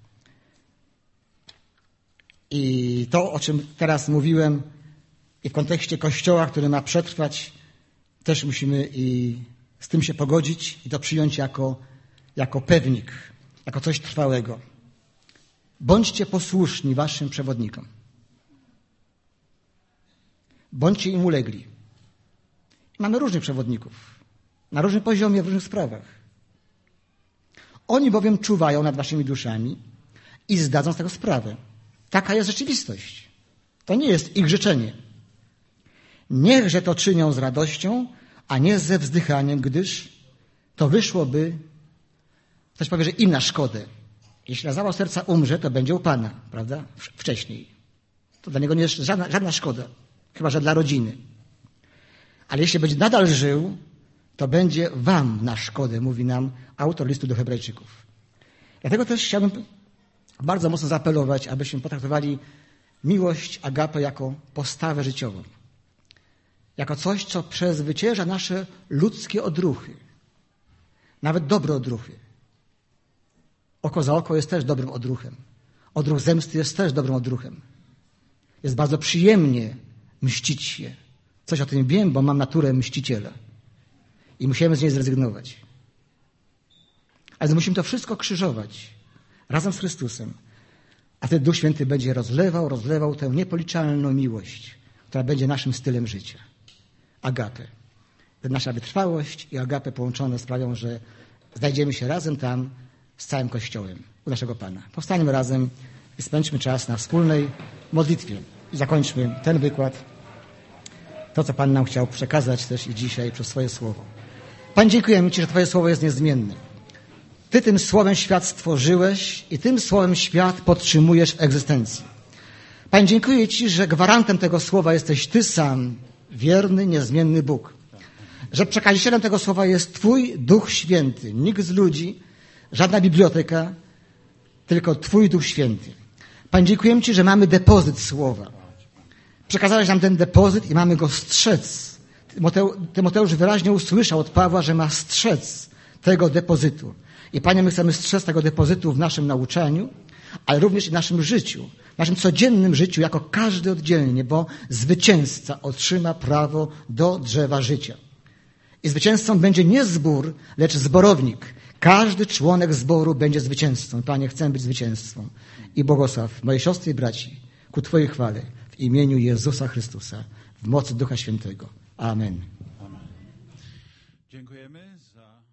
I to, o czym teraz mówiłem, i w kontekście Kościoła, który ma przetrwać, też musimy i z tym się pogodzić i to przyjąć jako pewnik, jako coś trwałego. Bądźcie posłuszni waszym przewodnikom. Bądźcie im ulegli. Mamy różnych przewodników, na różnym poziomie, w różnych sprawach. Oni bowiem czuwają nad waszymi duszami i zdadzą z tego sprawę. Taka jest rzeczywistość. To nie jest ich życzenie. Niechże to czynią z radością, a nie ze wzdychaniem, gdyż to wyszłoby, ktoś powie, że im na szkodę. Jeśli na zawał serca umrze, to będzie u Pana, prawda? Wcześniej. To dla niego nie jest żadna szkoda, chyba że dla rodziny. Ale jeśli będzie nadal żył, to będzie wam na szkodę, mówi nam autor listu do Hebrajczyków. Dlatego też chciałbym bardzo mocno zaapelować, abyśmy potraktowali miłość, agapę jako postawę życiową. Jako coś, co przezwycięża nasze ludzkie odruchy. Nawet dobre odruchy. Oko za oko jest też dobrym odruchem. Odruch zemsty jest też dobrym odruchem. Jest bardzo przyjemnie mścić się. Coś o tym wiem, bo mam naturę mściciela. I musimy z niej zrezygnować. Ale musimy to wszystko krzyżować razem z Chrystusem. A wtedy Duch Święty będzie rozlewał tę niepoliczalną miłość, która będzie naszym stylem życia. Agapę. Nasza wytrwałość i agapę połączone sprawią, że znajdziemy się razem tam z całym Kościołem u naszego Pana. Powstańmy razem i spędźmy czas na wspólnej modlitwie. I zakończmy ten wykład. To, co Pan nam chciał przekazać też i dzisiaj przez swoje słowo. Panie, dziękujemy Ci, że Twoje słowo jest niezmienne. Ty tym słowem świat stworzyłeś i tym słowem świat podtrzymujesz w egzystencji. Panie, dziękuję Ci, że gwarantem tego słowa jesteś Ty sam, wierny, niezmienny Bóg. Że przekazicielem tego słowa jest Twój Duch Święty. Nikt z ludzi, żadna biblioteka, tylko Twój Duch Święty. Panie, dziękujemy Ci, że mamy depozyt słowa. Przekazałeś nam ten depozyt i mamy go strzec. Tymoteusz wyraźnie usłyszał od Pawła, że ma strzec tego depozytu. I Panie, my chcemy strzec tego depozytu w naszym nauczaniu, ale również i w naszym życiu, w naszym codziennym życiu, jako każdy oddzielnie, bo zwycięzca otrzyma prawo do drzewa życia. I zwycięzcą będzie nie zbór, lecz zborownik. Każdy członek zboru będzie zwycięzcą. Panie, chcę być zwycięzcą. I błogosław moje siostry i braci ku Twojej chwale w imieniu Jezusa Chrystusa, w mocy Ducha Świętego. Amen. Dziękujemy za